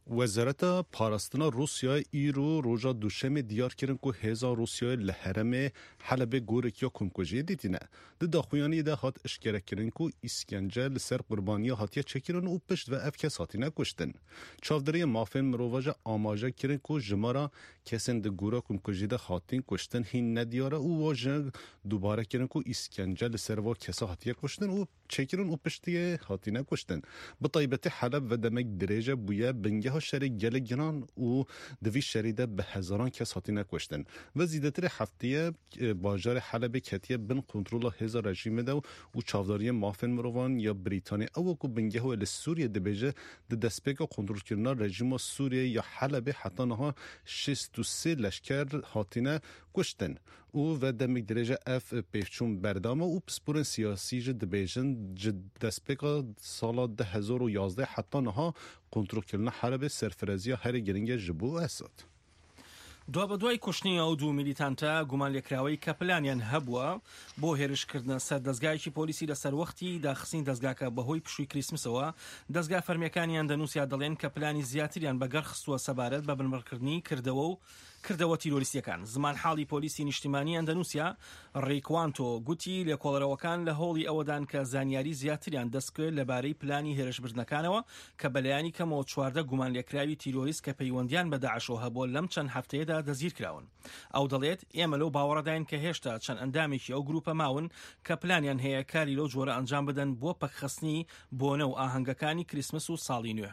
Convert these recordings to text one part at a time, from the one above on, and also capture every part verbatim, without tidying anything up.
وزارت پاراستنا روسیا ایرو روژا دوشم دیار کردن که هزار روسیا لحرم حلب گورک یا کمکوژی دیدینه. ده داخویانی ده هات اشکره کردن که اسکنجه لسر قربانی هاتیه چکرن و پشت و افکس هاتینه کشتن. چافداری مافن مروواج آماجه کردن که جمارا کسین ده گورا کمکوژی ده هاتین کشتن هین ندیاره و واجه دوباره کردن که اسکنجه لسر و کسا هاتیه کشتن و چکرن و پشتی هاتینه کشتن. بطایبت حلب و دمک درجه بویه بنگه شری گل گران و دوی شریده به هزاران کس هاتینه کشتن و زیادتر هفته باجار حلب کتیه بن کنترل هزار رژیم ده و چاوداری مافن مروان یا بریتانیا او کو بنگه و سوریه دبیجه د دسپیک کنترل کردن رژیم سوریه یا حلب حتی نها شصت و سه لشکر هاتینه کشتن او و دمی درجه اف پیفچون بردامه و پسپورن سیاسی جد دبیجن جد دسپیک سال ده هزار و یازده حتی نها کنترل کردن حرب سرفرازی هر گرنگ جبو اسد. دو بە دوای کوشتنی ئەو دوو میلیتانتە گومان لێکراوەی کە پلانیان هەبووە بۆ هێرشکردنە سەر دەستگایەکی پۆلیسی لەسەر وەختی داخستنی دەستگاکە بەهۆی پشووی کریسمسەوە دەستگا فەرمیەکانیان دەنووسیا دەڵێن کە پلانی زیاتریان بەگەڕ خستووە سەبارەت بە بنبڕکردنی کردەوە و کردەوە تیرۆریستیەکان. زمان حاڵی پۆلیسی نیشتیمانیان دەنووسیا ڕێکوانتۆ گوتی لێکۆڵەرەوەکان لە هۆڵی ئەوەدان کە زانیاری زیاتریان دەستکرد لەبارەی پلانی هێرشبردنەکانەوە کە بەلایانی کەمەوە چواردە گومان لێکراوی تیرۆریست کە پەیوەندیان بە داعشەوە هەبووە لەم چەند هەفتەیەدا دەزیر کراون. ئەو دەڵێت ئێمە لەو باوەڕداین کە هێشتا چەند ئەندامێکی ئەو گروپە ماون کە پلانیان هەیە کاری لەو جۆرە ئەنجام بدەن بۆ پەکخستنی بۆنە و ئاهەنگەکانی کریسمس و ساڵی نوێ.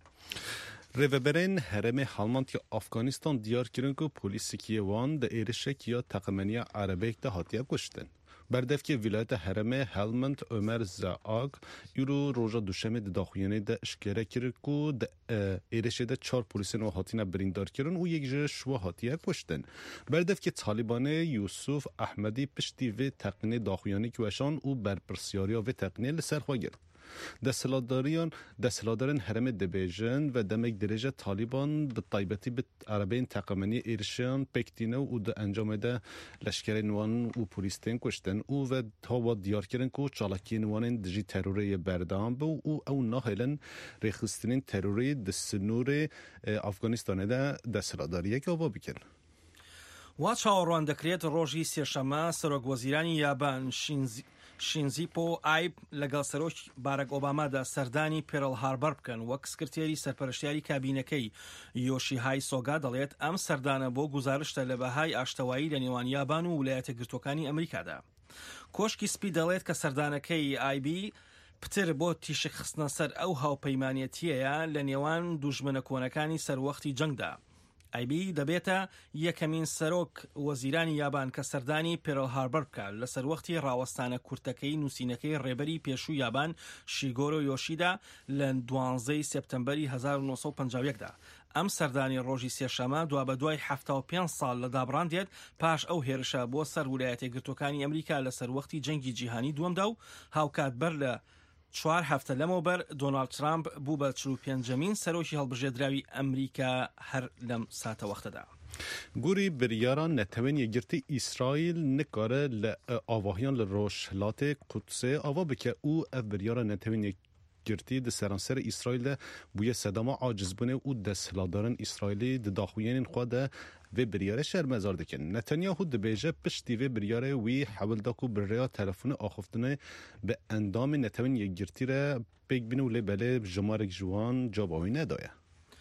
ریوبرین هرم هالمانتی افغانستان دیار کردن که پلیس کیوان د ایرشک یا تقمنی عربیک ده هاتیه کشتن. بردف که ولایت هرم هلمند عمر زاگ یورو روزا دوشنبه د داخویانه ده اشکره کرد که د ایرش ده چهار پلیسن و هاتینه بریندار کردن و یک جه شو هاتیه کشتن. بردف که طالبان یوسف احمدی پشتی و تقنی داخویانه کشان و برپرسیاری و تقنی لسر خواهد. دستلاداریان دستلادارن حرم دبیجن و دمک درجه طالبان به طایبتی به عربین تقمنی ایرشان پکتینه و د انجام ده لشکر نوان و پولیستین کشتن او و تا و دیار کردن که چالاکی نوان دجی تروری بردام بو او او ناهلن ریخستنین تروری دستنور افغانستان ده دستلاداریه که آوا بکن. وا چاوەڕوان دەکرێت ڕۆژی سێشەممە سەرۆکوەزیرانی یابان شینزی شینزیپۆ ئایب لەگەڵ سەرۆک بارەک ئۆبامادا سەردانی پێرڵ هاربەر بکەن وەک سکرتێری سەرپەرشتیاری کابینەکەی یۆشیهای سۆگا دەڵێت ئەم سەردانە بۆ گوزارشتە لە بەهای ئاشتەوایی لە نێوان یابان و ویلایەتە گرتوەکانی ئەمریکادا. کۆشکی سپی دەڵێت کە سەردانەکەی ئایبی پتر بۆ تیشک خستنە سەر ئەو هاوپەیمانەتیەیە لە نێوان دوژمنە کۆنەکانی سەروەختی جەنگدا. ئایبی دەبێتە یەکەمین سەرۆک وەزیرانی یابان کە سەردانی پێرڵ هاربەر بکات لە سەروەختی ڕاوەستانە کورتەکەی نووسینەکەی ڕێبەری پێشوو یابان شیگۆرۆ یۆشیدا لە دوانزەی سێپتەمبەری هەزار و نۆ سەد و پەنجا و یەکدا. ئەم سەردانی ڕۆژی سێشەمە دوا بە دوای هەفتە و پێنج ساڵ لە دابڕاندێت پاش ئەو هێرشە بۆ سەر ویلایەتە گرتوەکانی ئەمریکا لە سەروەختی جەنگی جیهانی دووەمدا و هاوکاتبەر لە چوار هەفتە لەمەوبەر دۆناڵد ترامپ بوو بە چل و پێنجەمین سەرۆکی هەڵبژێردراوی ئەمریکا هەر لەم ساتە وەختەدا. گوری بریاران نتوین یگرتی اسرائیل نکاره ل آواهیان لروشلات قدسه آوا بکه او اف بریاران نتوین گرتی د سرانسر اسرائیل بوی صدام عاجز بونه او دستلادارن اسرائیلی د داخویین خود و بریاره شهر مزار دکن. نتانیاهو دبیجه پشتی و بریاره وی حول داکو بریا تلفن آخفتنه به اندام نتوین یگرتی را بگ بینو لی بله جمارک جوان جاباوی ندایه.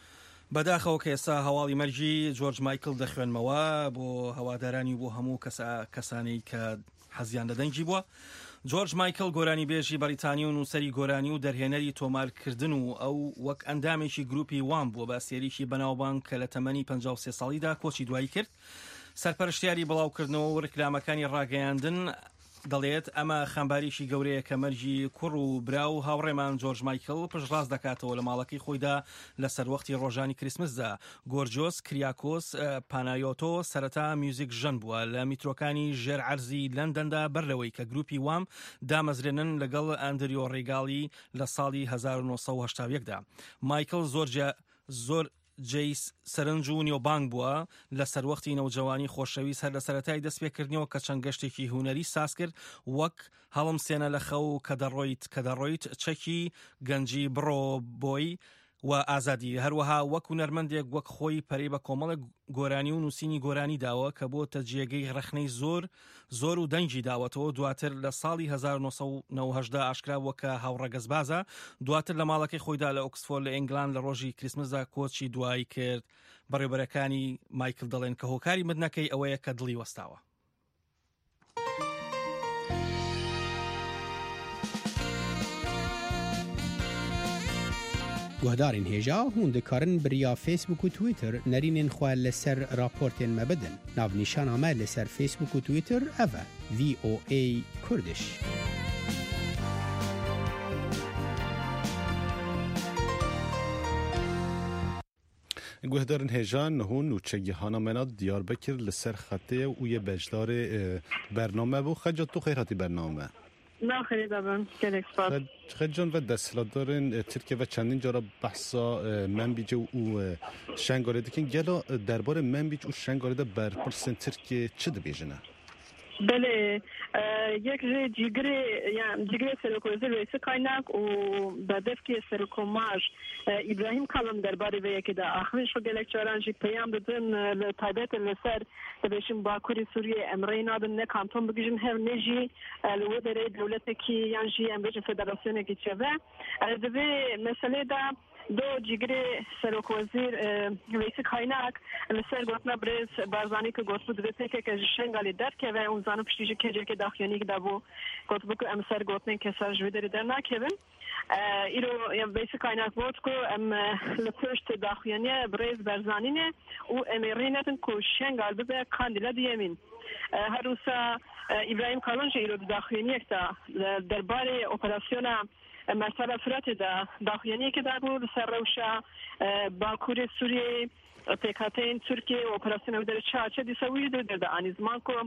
بەداخەوە کە ئێستا هەواڵی مەرجی جۆرج مایکل دەخوێنمەوە بۆ هەوادارانی و بۆ هەموو کەسانی کە حەزیان لە دەنگی بووە. جۆرج مایکل گۆرانی بێژی بەریتانی و نووسەری گۆرانی و دەرهێنەری تۆمارکردن و ئەو وەک ئەندامێکی گروپی وام بووە بە سێریکی بەناوبانگ کە لە تەمەنی پەنجا و سێ ساڵیدا کۆچی دوایی کرد. سەرپەرشتیاری بڵاوکردنەوە و ڕکلامەکانی ڕاگەیاندن دەڵێت ئەمە خەمباریشی گەورەیە کە مەرجی کوڕ و برا و هاوڕێمان جۆرج مایکل پشتڕاست دەکاتەوە لە ماڵەکەی خۆیدا لە سەروەختی ڕۆژانی کریسمسدا. گۆرجۆس کریاکۆس پانایۆتۆ سەرەتا میوزیک ژەن بووە لە میترۆکانی ژێر عەرزی لەندەندا بەرلەوەی کە گروپی وام دامەزرێنن لەگەڵ ئەندریۆ ڕێگاڵی لە ساڵی هەزار و نۆ سەد و هەشتا و یەکدا. مایکل زۆر زۆر جیس سەرنج و نیۆبانگ بووە لە سەروەختی نەوجەوانی خۆشەویست هەر لە سەرەتای دەستپێکردنەوە کە چەند گەشتێکی هونەری ساز کرد وەک هەڵم سێنە لە خەو کە دەڕۆیت کە دەڕۆیت چەکی گەنجی بڕۆ بۆی و ئازادی. هەروەها وەکو نەرمەندێک وەک خۆی پەرەی بە کۆمەڵێک گۆرانی و نووسینی گۆرانی داوە کە بۆ تەجێگەی ڕەخنەی زۆر زۆر و دەنگی داوەتەوە. دواتر لە ساڵی هەزار و نۆ سەد و نۆ و هەژدە ئاشکراوە کە هاوڕەگەزبازە. دواتر لە ماڵەکەی خۆیدا لە ئۆکسفۆرد لە ئینگلاند لە ڕۆژی کریسمسدا کۆچی دوایی کرد. بەڕێوەبەرەکانی مایکل دەڵێن کە هۆکاری مدنەکەی ئەوەیە کە دڵی وەستاوە. گوهدارین هێژا هون دikarin biriya Facebook و Twitter nerînên xwe li ser raportên me bidin. Navnîşana me li ser Facebook û Twitter ev e V O A Kurdish. گوهدارن هێژان هون نوچەگیهانا منا دیاربکر li ser xetê û yê bejdارê bername bû. Xeca tu xêr hatî bername. ناخری دابن gelek spas. خجان و دستهلاتدارن ترکیه و چندین جارا بحثا منبیج و شنگاره دکن گلا درباره منبیج و شنگاره ده برپرسن ترکیه چه ده بیجنه؟ بله یک جیگری yani جیگری سرکوزی رئیس کایnak و بدف که سرکوماج ابراهیم کالم درباره و یکی ده آخرش رو gelek چارانجی پیام دادن لطایبت لسر دبیشن باکوری سوریه امرین آدن نه کانتون بگیجن هر نجی لو داره دولت کی یانجی امریکا فدراسیون کی چه دوی مسئله ده دو جیگری سرک وزیر رئیس کایnak لسر گفتن برز بازانی که گفت بود وقتی که شنگالی در که و اون زانو پشتیجی که جل که داخلی که دابو گفت بود که امسر گفتن که سر جویداری در نکردن ایرو یا رئیس کایnak بود که ام لپشت داخلی برز بازانینه و امیرینتن که شنگال به کاندیلا دیمین هر روزا ابراهیم کالون ایرو داخلی یک تا درباره اپراسیون مثلا فرات دا داخلی که در بود سر روشا باکوری سوریه پیکاتین ترکیه اپراسیون در چاچه دیسوی دو در آنیزمان کو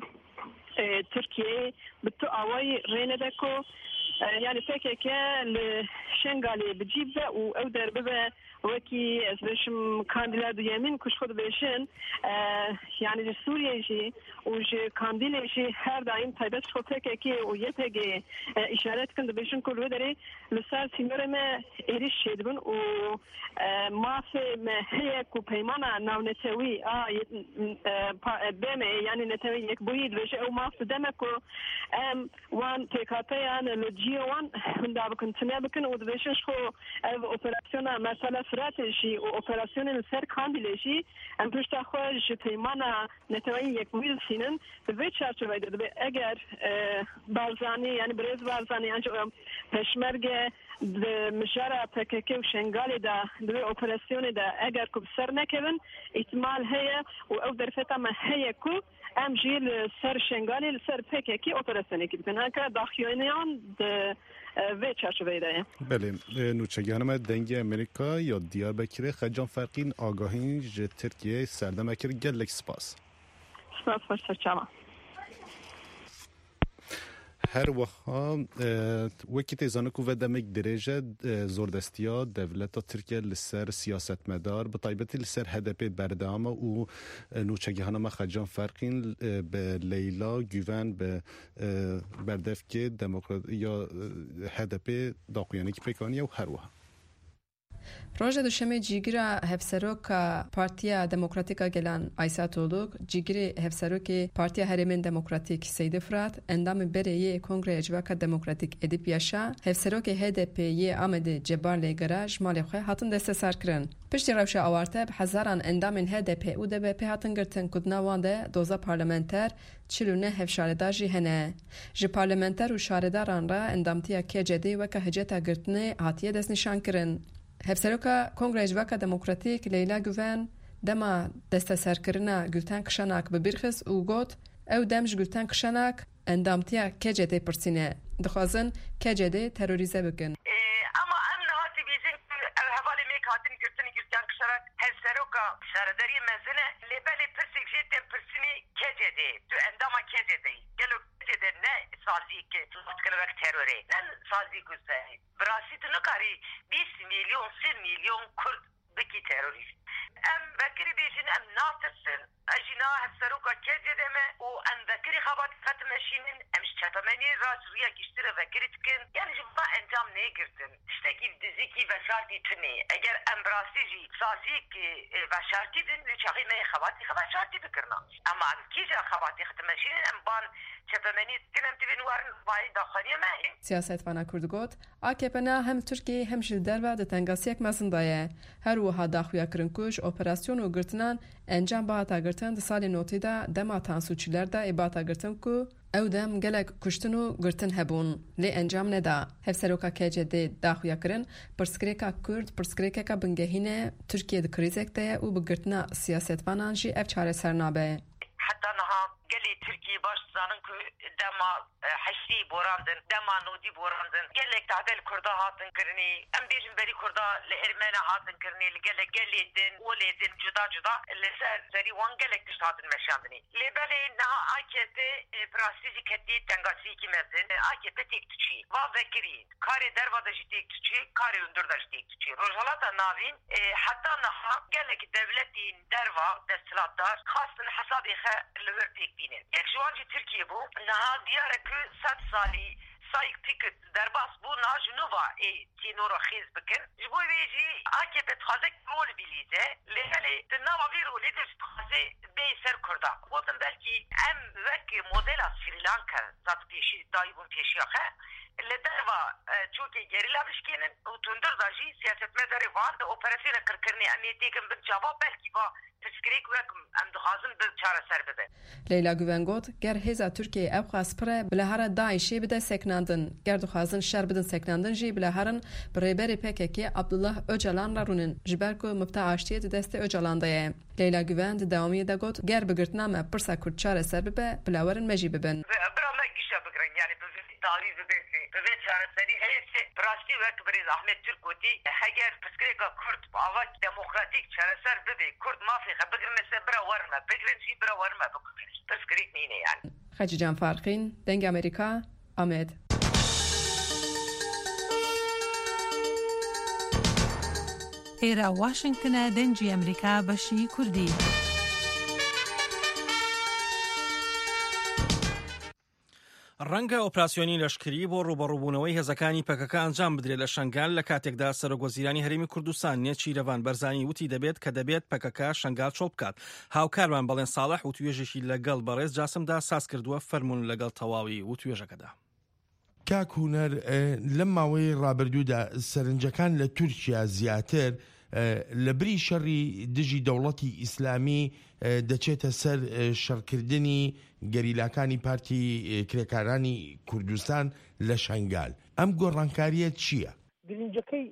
ترکیه به تو آوای رینه دکو یعنی فکر که لشنگالی بجیب و او در به وکی از بشم کاندیلا دیمین کش خود بشن یعنی سوریه جی و جی کاندیلا جی هر دایم تایبت خود فکر که او یه پگه اشارت کند بشن کلو داره لسر سینور ما ایریش شد بن و ماف مهیه کو پیمانا ناو نتوی آه بمه یعنی نتوی یک بوید وش او ماف دمه کو ام وان تکاتیان لجیوان هنده بکن تنه بکن و دوشش خو او اپراسیون مثلا فراتشی و اپراسیون سر کاندیلشی ام پشت خوش پیمانا نتوی یک بوید سینن به چارچوبه داده اگر بارزانی یعنی برز بارزانی انجام پشمرگ مشارع پکک و شنگالی دا دو اپراسیون دا اگر کب سر نکردن احتمال هیا و او درفتا ما هیا کو ام جیل سر شنگالی سر پککی اپراسیونی که بکنن که داخلیان و چارچوبه داره. بله نوچگیان ما دنگ امریکا یا دیاربکر خجان فرقین آگاهی ج ترکیه سردمکر گلک سپاس. سپاس فرصت شما. هر وها وکی تیزانه کو و دمک درجه زوردستیا دولت ترکیه لسر سیاست مدار به طایبتی لسر هدف بردام و نوچگیهان ما خجان فرقین به لیلا گوون به بردف که دموکرات یا هدف داقیانی که پیکانی و هر وها Roja duşeme cigira hevseroka Partiya Demokratika gelan Aysat Oluk, cigiri hevseroki Partiya Heremin Demokratik Seydi Fırat, endamı bereye Kongre Ecvaka Demokratik edip yaşa, hevseroki H D P'ye Amedi Cebarle Garaj Malekhe hatın deste sarkırın. Pişti revşe avarteb, hazaran endamın H D P u D B P hatın gırtın kudnavan de doza parlamenter, çilune hevşaredar jî hene. Ji parlamenter û şaredaran ra endamtiya K C D weka hiceta girtinê hatiye destnîşan kirin. Hevseroka Kongre Ecvaka Demokratik Leyla Güven dema deste serkirina Gülten Kışanak bibirxis û got ew dem ji Gülten Kışanak endamtiya K C D pirsîne. Dixwazin K C D terorîze bikin. Ama em nihati bêjin ev hevalê mêk hatin girtin Gülten Kışanak hevseroka şaredarî mezine lêbelê pirsek jê tên pirsînê K C D tu endama K C D gelo K C D ne sazî ki tutkilvek terorê ne sazî guzerî براسي تنقاري بیست میلیون سی میلیون کرد بکی تروریست ام بکری بیجن ام ناترسن اجينا هالسروكا كجدمه وان ذكري خبط ختم ماشينين امش تمني راس ويا كيشتري ذكرت كن يعني جبا انجام نيجرتن تشتكي دزيكي بشارتي تني اگر امبراسيجي صازيك بشارتي دن لشاغي ما خباتي خباتي بكرنا اما كيجا خباتي ختم ماشينين امبان تمني تنم تبين وارن باي داخليه ما هي سیاست وانه کرد گوت آکپنا هم ترکیه هم جلدر و دتنگاسیک مزندایه هر وها داخویا کرنکوش اپراسیون و گرتنان انجام باتا گرتن ده سال نوتی دا دما تانسوچیلر دا ایباتا گرتن کو او دم گلک کشتن و گرتن هبون لی انجام ندا هفسروکا کجه ده داخویا کرن پرسکریکا کرد پرسکریکا بنگهینه ترکیه ده کریزک ده و بگرتنا سیاست وانان جی اف چاره سرنابه حتى نها قالي تركي باش زانكو دما حشي بوراندن دما نودي بوراندن قالك تعدل كردا هاتن كرني ام بيجن بري كردا لارمانا هاتن كرني قالك قالي دين ولدن جدا جدا اللي صار زري وان قالك تشت هاتن مشاندني لي بالي نها اكيتي براسيجي كدي تنغاسي كي مزن اكيتي تيك تشي وا فكري كاري دروا دجي تيك تشي كاري اندر دجي تيك تشي رجالات نافين حتى نها قالك دولتي دروا دستلاتدار خاصه حسابي خ لورتيك بينن یک جوانجی ترکیه بو نها دیاره که صد سالی سایق تیکت در باس بو نها جنوبا ای تینورو خیز بکن جبوی بیجی آکه به تخازه رول بیلیده لیلی دنوا بی رولی درش تخازه بی سر کرده بودن بلکی ام وک مدل از سریلانکا زاد پیشی دایبون پیشی آخه لدروا چوکی گریلا بشکنن و تندر داجی سیاست مداری وان ده اپراسیون کرکرنی امیتی کن بد جواب بلکی با تسکریک وکم ام دخازن به چاره سر بده لیلا گوونگوت گر هزا ترکیه اب خاص پره بلهاره داعشی بده سکناندن گر دخازن شر بدن سکناندن جی بلهارن بريبري پککی عبدالله اوجلان را رونن جبرکو مبتا عاشتیت دست اوجلان دایه لیلا گووند داومی دا گوت گر بگرتنامه پرسا کرد چاره سر ببه بلاورن مجی ببن برا ما گیشا بگرن یعنی تعریض بده بده چاره سری هیچ براستی وقت بریز احمد ترکوتی اگر پسکریکا کرد باوک دموکراتیک چاره سر بده کرد مافی خبرن مثل برا ورما بگرن جی برا ورما بگرن پسکریک نینه یعنی خجی جان فارقین دنگ امریکا آمد ئێرە واشنگتنە دەنجی ئەمریکا بەشی کوردی. ڕەنگە ئۆپراسیۆنی لەشکری بۆ ڕوبەڕووبوونەوەی هێزەکانی پەکەکە ئەنجام بدرێت لە شەنگال لە کاتێکدا سەرۆکوەزیرانی هەرێمی کوردستان نێچی رەوان بەرزانی وتی دەبێت کە دەبێت پەکەکە شەنگال چۆ بکات. هاوکارمان بەڵێن ساڵح و توێژێکی لەگەڵ بەڕێز جاسمدا ساز کردووە فەرمونون لەگەڵ تەواوی و توێژەکەدا. کاک هونەر لەم ماوەی ڕابردوودا سەرنجەکان لە تورکیا زیاتر لە بری شەڕی دژی دەوڵەتی ئیسلامی دەچێتە سەر شەڕکردنی گەریلاکانی پارتی کرێکارانی کوردستان لە شەنگال. ئەم گۆڕانکاریە چییە؟ گرنگەکەی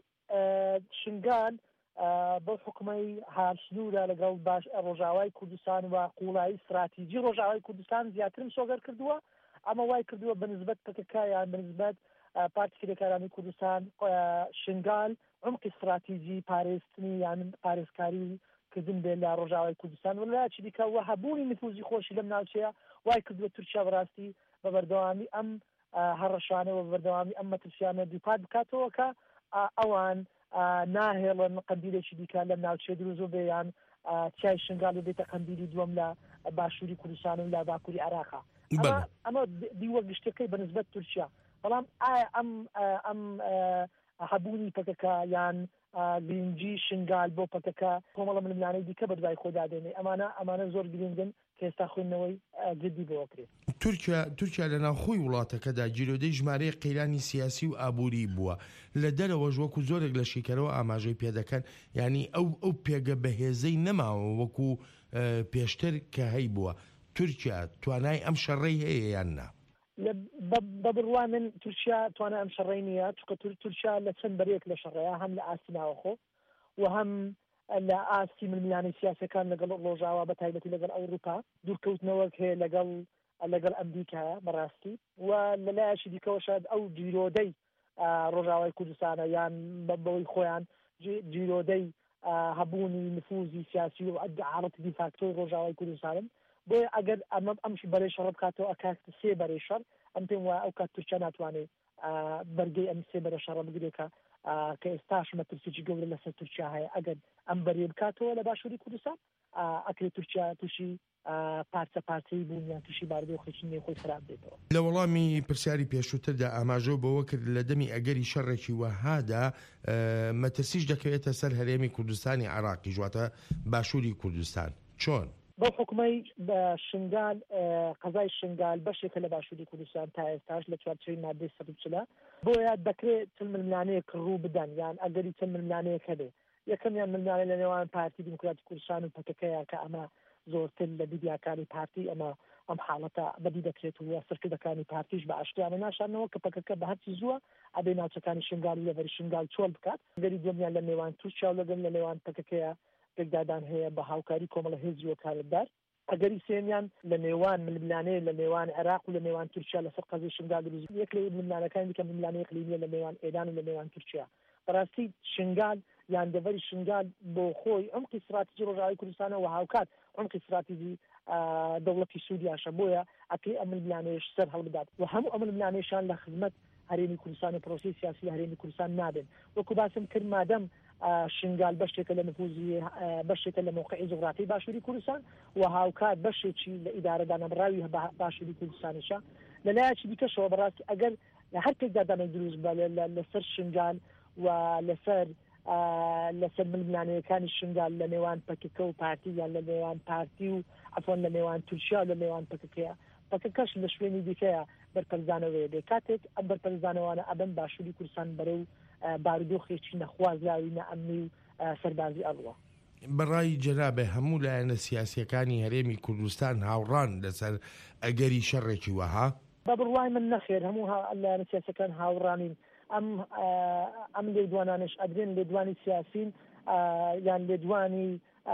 شنگال بۆ حکومەی هاشنوورە لەگەڵ باش ڕۆژاوای کوردستان و قوڵایی استراتیجی ڕۆژاوای کوردستان زیاترم سۆگەر کردووە. ئەمە وای کردووە بەنسبەت پەکەکایان بەنسبەت پارتی کرێکارانی کوردستان شنگال عمقی استراتیجی پارێزتنی یان پارێزکاری کردن بێت لە ڕۆژاوای کوردستان و لایەکی دیکە وە هەبوونی نفوزی خۆشی لەم ناوچەیە وای کردووە تورکیا بەڕاستی بە بەردەوامی ئەم هەڕەشانەوە بە بەردەوامی ئەم مەترسیانە دووپات بکاتەوە کە ئەوان ناهێڵن قەندیلێکی دیکە لەم ناوچەیە دروست بێ یان چای شنگال بێتە قەندیلی دووەم لە باشووری کوردستان و لە باکووری عێراقا. ئەمە دیوە گشتەکەی بەنسبەت تورکیا. بەڵام ئایا ئەم ئەم هەبوونی پەکەکە یان گرنگی شنگال بۆ پەکەکە کۆمەڵە ململانەی دیکە بە دوای خۆدا دێنێ ئەمانە ئەمانە زۆر گرنگن کە ئێستا خوێندنەوەی جدی بۆکرێت. تورکیا تورکیا لە ناوخۆی وڵاتەکەدا جیرۆدەی ژمارەی قەیرانی سیاسی و ئابووری بووە. لە دەرەوەژ وەکو زۆرێک لە شیکەرەوە ئاماژەی پێدەکەن ینی ئەو ئەو پێگە بەهێزەی نەماوە وەکو پێشتر کە هەی بووە. تورکیا توانای ئەم شەڕەی هەیە یان نا؟ بە بڕوا من تورکیا توانای ئەم شەڕەی نییە چونکە تورکیا لە چەند بەرێک لە شەڕەیە هەم لە ئاستی ناوەخۆ و هەم لە ئاستی ململانەی سیاسەکان لەگەڵ ڕۆژاوا بە تایبەتی لەگەڵ ئەوروپا دوورکەوتنەوەک هەیە لەگەڵ لەگەڵ ئەمریکایە بەڕاستی و لەلایەکی دیکەوە شاید ئەو جیرۆدەی ڕۆژاوای کوردستانە یان بەوەی خۆیان جیرۆدەی هەبوونی نفوزی سیاسی و عادەتی دیفاکتۆی ڕۆژاوای کوردستانن بۆیە ئەگەر ئەمە ئەمشی بەرەی شەڕ بکاتەوە ئەکات سێ بەرەی شەڕ ئەم پێم وایە ئەو کات تورکیا ناتوانێت بەرگەی ئەم سێ بەرە شەڕە بگرێتە کە ئێستاش مەترسیی گەورە لەسەر تورکیا هەیە ئەگەر ئەم بەرێ بکاتەوە لە باشووری کوردستان ئەکرێت تورکیا تووشی پارچە پارچەی بوونیان تووشی باردۆخێکی نێخۆی خراپ بێتەوە. لە وەڵامی پرسیاری پێشووتردا ئاماژە بەوە کرد لە دەمی ئەگەری شەڕێکی وەهادا مەترسیش دەکەوێتە سەر هەرێمی کوردستانی عێراقی ژواتە باشووری کوردستان. چۆن؟ بەو حکومەی بە شنگال قەزای شنگال بەشێکە لە باشووری کوردستان تا ئێستاش لە چوارچەوەی مادەی سەد و چل بۆیە دەکرێت چەند ململانەیەک ڕوو بدەن یان ئەگەری چەند ململانەیەک هەبێ یەکەمیان ململانە لە نێوان پارتی دیموکراتی کوردستان و پەکەکەیە کە ئەمە زۆرتر لە دیدیاکانی پارتی ئەمە ئەم حاڵەتە بەدی دەکرێت و سەرکردەکانی پارتیش بە ئاشتیانە ناشانەوە کە پەکەکە بە هەرچی زووە ئەبێ ناوچەکانی شنگال و لەبەری شنگال چۆڵ بکات گەری دومیان لە نێوان تورکیا و لەگەڵ لە نێوان پەکەکەیە پێکدادان هەیە بە هاوکاری کۆمەڵە هێزی و کارەبدار ئەگەری سێمیان لە نێوان ململانەیە لە نێوان عێراق و لە نێوان تورکیا لەسەر قەزای شنگال دروست یەک لە ململانەکانی دیکە ململانەیە اقلیمیە لە نێوان ئێران و لە نێوان تورکیا بەڕاستی شنگال یان دەڤەری شنگال بۆ خۆی ئەمقی استراتیجی ڕۆژاوای کوردستانە و هاوکات ئەمقی استراتیجی دەوڵەتی سوودیاشە بۆیە ئەکەی ئەم ململانەیەش سەر هەڵبدات و هەموو ئەم ململانەیەشان لە خزمەت هەرێمی کوردستان و پرۆسی سیاسی لە هەرێمی کوردستان نابن وەکو باسم کرد مادەم شنگال بەشێکە لە نفوزی بەشێکە لە موقعی جغرافی باشووری کوردستان و هاوکات بەشێکی لە ئیدارەدانەبڕاوی باشووری کوردستانیشە لەلایەکی دیکەشەوە بەڕاستی ئەگەر لە هەر پێکدادانێک دروست بە لەسەر شنگال و لەسەر لەسەر ململانەیەکانی شنگال لە نێوان پەکەکە و پارتی یان لە نێوان پارتی و عەفوەن لە نێوان تورکیا لە نێوان پەکەکەیە پەکەکەش لە شوێنی دیکەیە بەرپەرزانەوەیە بێ کاتێک ئەم بەرپەرزانەوانە ئەبن باشووری کوردستان بەرەو بارودۆخێکی نەخوازراوی نەئەمنی و سەربازی ئەڕوە. بەڕای جەنابێ هەموو لایەنە سیاسیەکانی هەرێمی کوردستان هاوڕان لەسەر ئەگەری شەڕێکی وەها؟ بە بڕوای من نەخێر هەموو لایەنە سیاسیەکان هاوڕانین ئەم ئەم لێدوانانش ئەدرێن لێدوانی سیاسین یان لێدوانی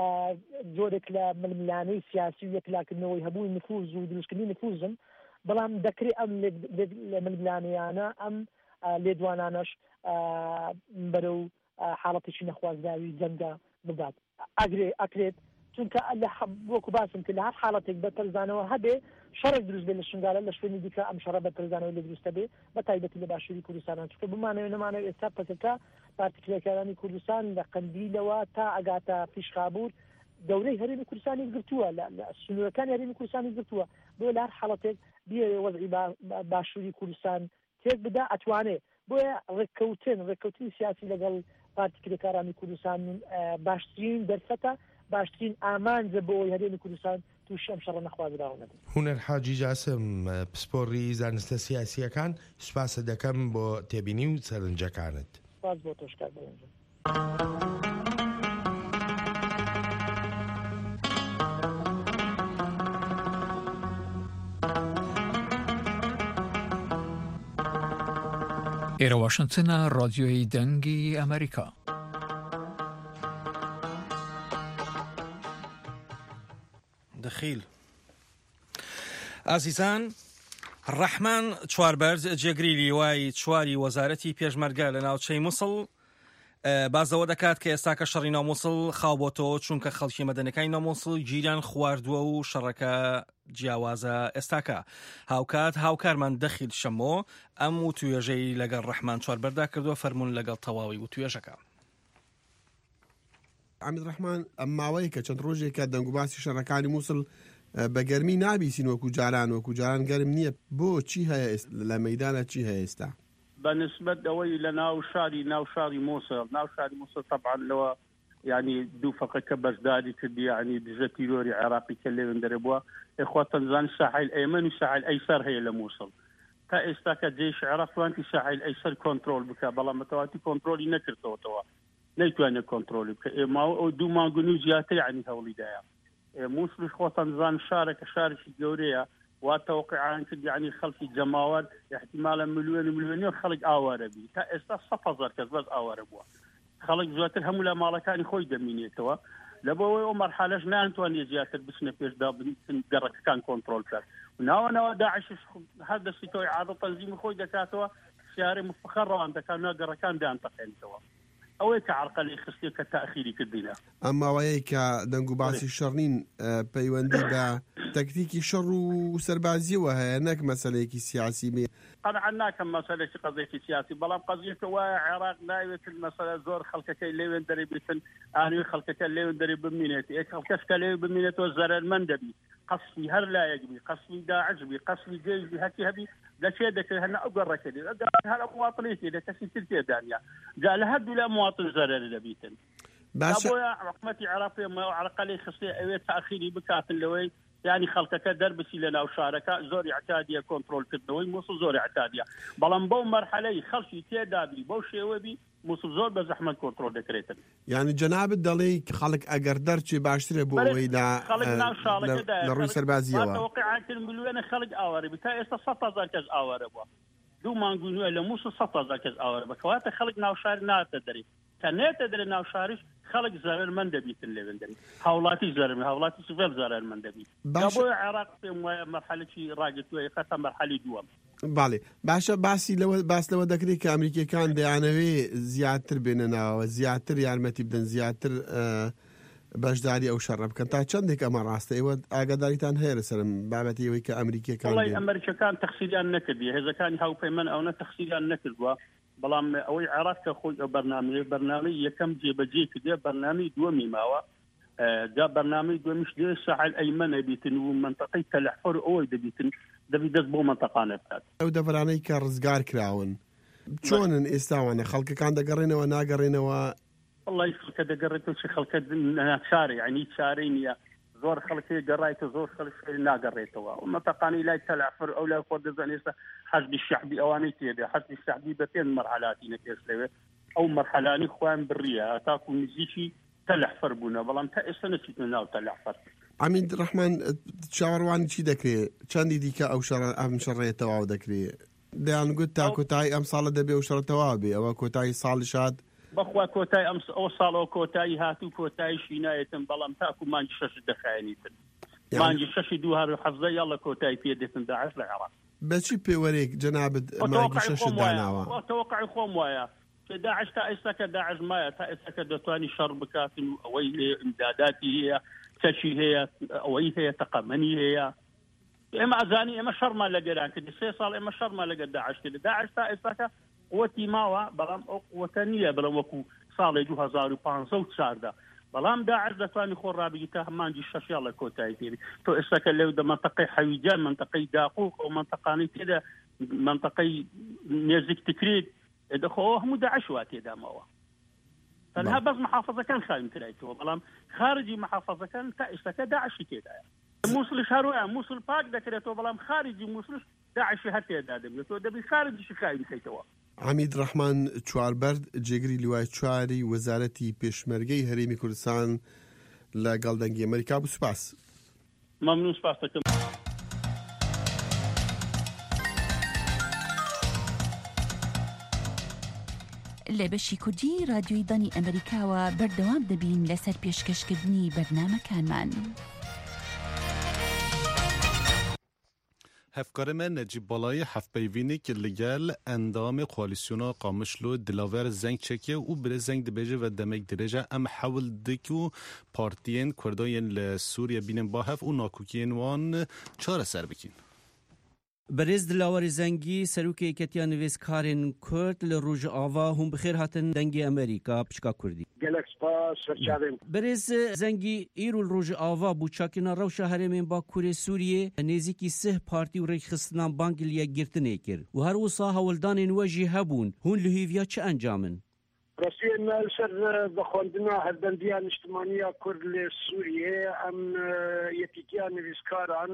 جۆرێک لە ململانەی سیاسی و یەکلاکردنەوەی هەبووی نفوز و دروستکردنی نفوزن بەڵام دەکرێت ئەم لە ململانەیانە ئەم لێدوانانش بەرەو حاڵەتێکی نەخوازراوی جەنگە ببات ئەگرێ ئەکرێت چونکە وەکو باسم کرد لە هەر حاڵەتێک بەرپەرزانەوە هەبێ شەڕێک دروست بێت لە شنگالە لە شوێنی دیکە ئەم شەڕە بەرپەرزانەوەی لە دروستە بێ بە تایبەتی لە باشووری کوردستانان چونکە بمانەوێت نەمانەوێت ئێستا پەکەکە پارتیکلەکانی کوردستان لە قەندیلەوە تا ئەگاتە پیشخابور دەورەی هەرێمی کوردستانی گرتووە لە سنوورەکانی هەرێمی کوردستانی گرتووە بۆ لە هەر حاڵەتێک بێ وەزعی باشووری کوردستان تێک بدا ئەتوانێ بۆیە ڕێککەوتن ڕێککەوتنی سیاسی لەگەڵ پارتیکلەکانی کوردستان باشترین دەرفەتە باشترین ئامانجە بۆ هەرێمی کوردستان تووشی ئەم شەڕە نەخوازراوە نەبێت. هونەر حاجی جاسم پسپۆڕی زانستە سیاسیەکان سوپاسە دەکەم بۆ تێبینی و سەرنجەکانت. سپاس بۆ تۆش کاک بەرەنجە. ئێرە واشنگتنە ڕادیۆی دەنگی ئەمریکا. دەخیل ئازیزان ڕەحمان چواربەرز جێگری لیوای چواری وەزارەتی پێشمەرگە لە ناوچەی مووسڵ بازەوە دەکات کە ئێستا کە شەڕی ناومووسڵ خاوبۆتەوە چونکە خەڵکی مەدەنەکانی ناومووسڵ گیریان خواردووە و شەڕەکە جیاوازە ئێستاکە هاوکات هاوکارمان دەخیل شەمۆ ئەم و توێژەی لەگەڵ ڕەحمان چواربەردا کردووە فەرمونون لەگەڵ تەواوی و توێژەکە. عەمید ڕەحمان ئەم ماوەیە کە چەند ڕۆژێکە دەنگ و باسی شەڕەکانی مووسڵ بە گەرمی نابیسین وەکو جاران وەکو جاران گەرم نییە بۆ چی هەیە لە مەیدانە چی هەیە ئێستا؟ بنسبة ئەوەی لە ناو شاری ناو شاری مووسڵ ناو شاری مووسڵ طبعا لەوە يعني دوو فەقەکە بەشداری کردی يعني دژە تیرۆری عێراقی کە لێوێن دەرەبووە ئێخواتەنزان ساحیل ئەیمەن و ساحیل ئەیسەر هەیە لە مووسڵ تا ئێستا کە جێش عێراق توانتی ساحیل ئەیسەر کۆنترۆل بکە بەڵام بەتەواتی کۆنترۆلی نەکردەوەتەوە نەیتوانێت کۆنترۆلی بکە ئێماوە ئەو دوو مانگ و زیاتر يعني هەوڵیدایە مووسڵش خۆتەنزان شارێکە شارێکی گەورەیە واتوقعان کرد يعني خلقی جماوات احتمالا مليون مليون خلق آواره بي تا استا صف هزار کس بس آواره بوا خلق زیاتر همو لا مالکانی خوی دمینیتوا لبوي او مرحلهش نه انتوانی زیاتر بسنه پیش دا گرک کان کنترول کرد ناو ناو داعش هذا سيتو اعاده تنظيم خوی دکاتوا شارع مفخر وان دکان گرکان دان تقنتوا ئەوەی کە عرقەلی خستێ کە تاخیری کردینە ئەم ماوەیەی کە دەنگ و باسی شەڕنین پەیوەندی بە تەکتیکی شەڕ و سەربازیەوە هەیە نەک مەسەلەیەکی سیاسی بێ. قەنعا ناکەم مەسەلەی قەزێکی سیاسی بەڵام قەزیەکە وایە عێراق ناوێتن مەسەلە زۆر خەڵکەکەی لێوێن دەرێ بێتن ئانوی خەڵکەکە لێوێن دەرێ بمینێت ئێک خەڵکەشکە لێوێ بمینێتەوە زەرەرمەند دەبی قەسمی هەر لایەک بی قەسمی داعش بی قەسمی گەیشبی هەرکی هەبی لەکێ دەکرێت هەنا ئەو گەڕەکەدێ هەر مواطنێتی لە کەسی تر تێدانیا جا لە هەردوو لە مواطن زەرەر دەبیتن. بۆیە حکومەتی عێراقی عەرقەلەی خستێ ئەوێ تاخیری بکاتن لەوەی یعنی خەڵکەکە دەربسی لە ناو شارەکە زۆری اعتیادیە کۆنتڕۆلکردنەوەی مووسڵ زۆری اعتیادیە بەڵام بەو مەرحەلەی خەڵکی تێدابی بەو شێوەبی مووسڵ زۆر بە زەحمەت کۆنتڕۆل دەکرێتن. یعنی جەنابەت دەڵێ خەڵک ئەگەر دەرچێ باشترە بۆ ئەوەی لە ڕووی سەربازیەوە واقعیان ملیۆنە خەڵک ئاوارە بی تا ئێستا سەد هەزار کەس ئاوارە بووە دوو مانگی نوێ لە مووسڵ سەد هەزار کەس ئاوارە بە کەواتە خەڵک ناو شار ناتە دەرێ کە نێتە دەرێ ناو شاریش خەڵک زەرەرمەند دەبیتن لێوێن دەری هاوڵاتی زەرمە هاوڵاتی سڤێل زەرەرمەند دەبیت بۆیە عێراق پێم وایە مەرحەلەی ڕاگرتووە خەتە مەرحەلی دووەم. باڵێ باشە باسی لەوە باس لەوە دەکرێت کە ئەمریکیەکان دەیانەوێ زیاتر بێنە ناوەوە زیاتر یارمەتی بدەن زیاتر بەشداری ئەو شەڕە بکەن تا چەندێک ئەمە ڕاستە ئێوە ئاگاداریتان هەیە لەسەرم بابەتی ئەوەی کە ئەمریکیەکان وڵای ئەمریکیەکان تەخسیریان نەکردی هێزەکانی هاوپەیمەن ئەوە تەخسیریان نەکردووە بەڵام ئەوەی عێراق کە خۆی ئەو بەرنامەیە بەرنامەی یەکەم جێبەجێ کردێ بەرنامەی دووەمی ماوە جا بەرنامەی دووەمیش دێ ساحل ئەیمەنە بیتن و منطقەی تەلەحفەر ئەوەی دەبیتن دەبی دەست بۆ منطقانە بکات. ئەو دەڤرانەی کە ڕزگار کراون چۆنن ئێستاوانە خەڵکەکان دەگەڕێنەوە ناگەڕێنەوە؟ وڵای خەڵکە دەگەڕێتەوە چ خەڵکە ناچارە یعنی چارەی نییە زۆر خەڵکی گەڕایتە زۆر خەڵک ناگەڕێتەوە و منطقانی لای تەلەحفەر ئەو لای خۆ دەزانێت ئێستا حەزبی شەعبی ئەوانەی تێدێ حەزبی شەعبی بە پێنج مەرحەلاتی نەپێش لەوێ ئەو مەرحەلانی خۆیان بڕیە تاکو نزیکی تەلەحفەر بوونە بەڵام تا ئێستا نەچیتنە ناو تەلەحفەر. ئەمین ڕەحمان چاوەڕوانی چی دەکرێت چەندی دیکە ئەو شەڕ ئەم شەڕێ تەواو دەکرێت دەیانگوت تا کۆتایی ئەم ساڵە دەبێ ئەو شەڕ تەواو بێ ئەوە کۆتایی ساڵی شاد بەخوا کۆتای ئەم ئەو ساڵەوە کۆتایی هاتوو کۆتاییشی نایەتن بەڵام تاکو مانگی شەش دەخایەنیتن مانگی شەشی دوو هەر حەفزە یاڵە کۆتایی پێدێتن داعش لە عێراق. بەچی پێوەرێک جەنابەت مانگی شەش داناوە؟ تەوەقعی خۆم وایە کە داعش تا ئێستا کە داعش مایە تا ئێستا کە دەتوانی شەڕ بکاتن و ئەوەی هەیە ئیمداداتی هەیە کەچی هەیە ئەوەی هەیە تەقەمەنی هەیە ئێمە ئەزانی ئێمە شەڕمان لەگەران کردی سێ ساڵ ئێمە شەڕمان لەگەر داعش کرد داعش تا ئێستا کە قوتی ماوە بەڵام ئەو قوتە نییە بەڵام وەکو ساڵی دوو هەزار و پانزە و چاردا بەڵام داعش دەتوانی خۆ ڕابگی تا مانگی شەشیاڵ لە کۆتایی پێری تۆ ئێستا کە لەو دە منطقەی حەویجان منطقەی داقوق ئەو منطقانەی تێدا منطقەی نێزیک تکرێت دەخۆ هەموو داعش وا تێدامەوە تەنها بەس محافەزەکان خاوین کرایتەوە بەڵام خارجی محافەزەکان تا ئێستاکە داعشی تێدایە. مووسڵش هەروەیە مووسڵ پاک دەکرێتەوە بەڵام خارجی مووسڵش داعشی هەر تێدا دەبێتەوە دەبی خارجیشی خاوین بکەیتەوە. حەمید ڕەحمان چواربەرد جێگری لیوای چواری وەزارەتی پێشمەرگەی هەرێمی کوردستان لە گەڵدەنگی ئەمریکا بوو. سوپاس. مەمنون سوپاس دەکەم. لە بەشی کوردی رادیۆی دانی ئەمریکاوە بەردەوام دەبین لەسەر پێشکەشکردنی بەرنامەکانمان. هفکارم نجیب بالای هفت پیوینی که لگل اندام خوالیسیونا قامشلو دلاور زنگ چکیه و بر زنگ دبیجه و دمک درجه ام حول دکو پارتین کرداین لسوریا بینن با هف و ناکوکین وان چاره سر بکین. برز دلاوری زنگی سروکی کتیان نویس کارین کرد لروج آوا هم بخیر هاتن دنگی امریکا پشکا کردی. گلکس پاس فرچادم. برز زنگی ایرو روج آوا بو چاکینا روشا هرمین با کوری سوریه نزیکی سه پارتی و ریخ خستنان بانگلیا گرتنه کرد و هر وصا هولدان نواجی هبون هون لهیویا چه انجامن؟ رسیل سر بخوندنا هالبنديان اجتماعية كرد سوريا أم يتيكيان نفسكاران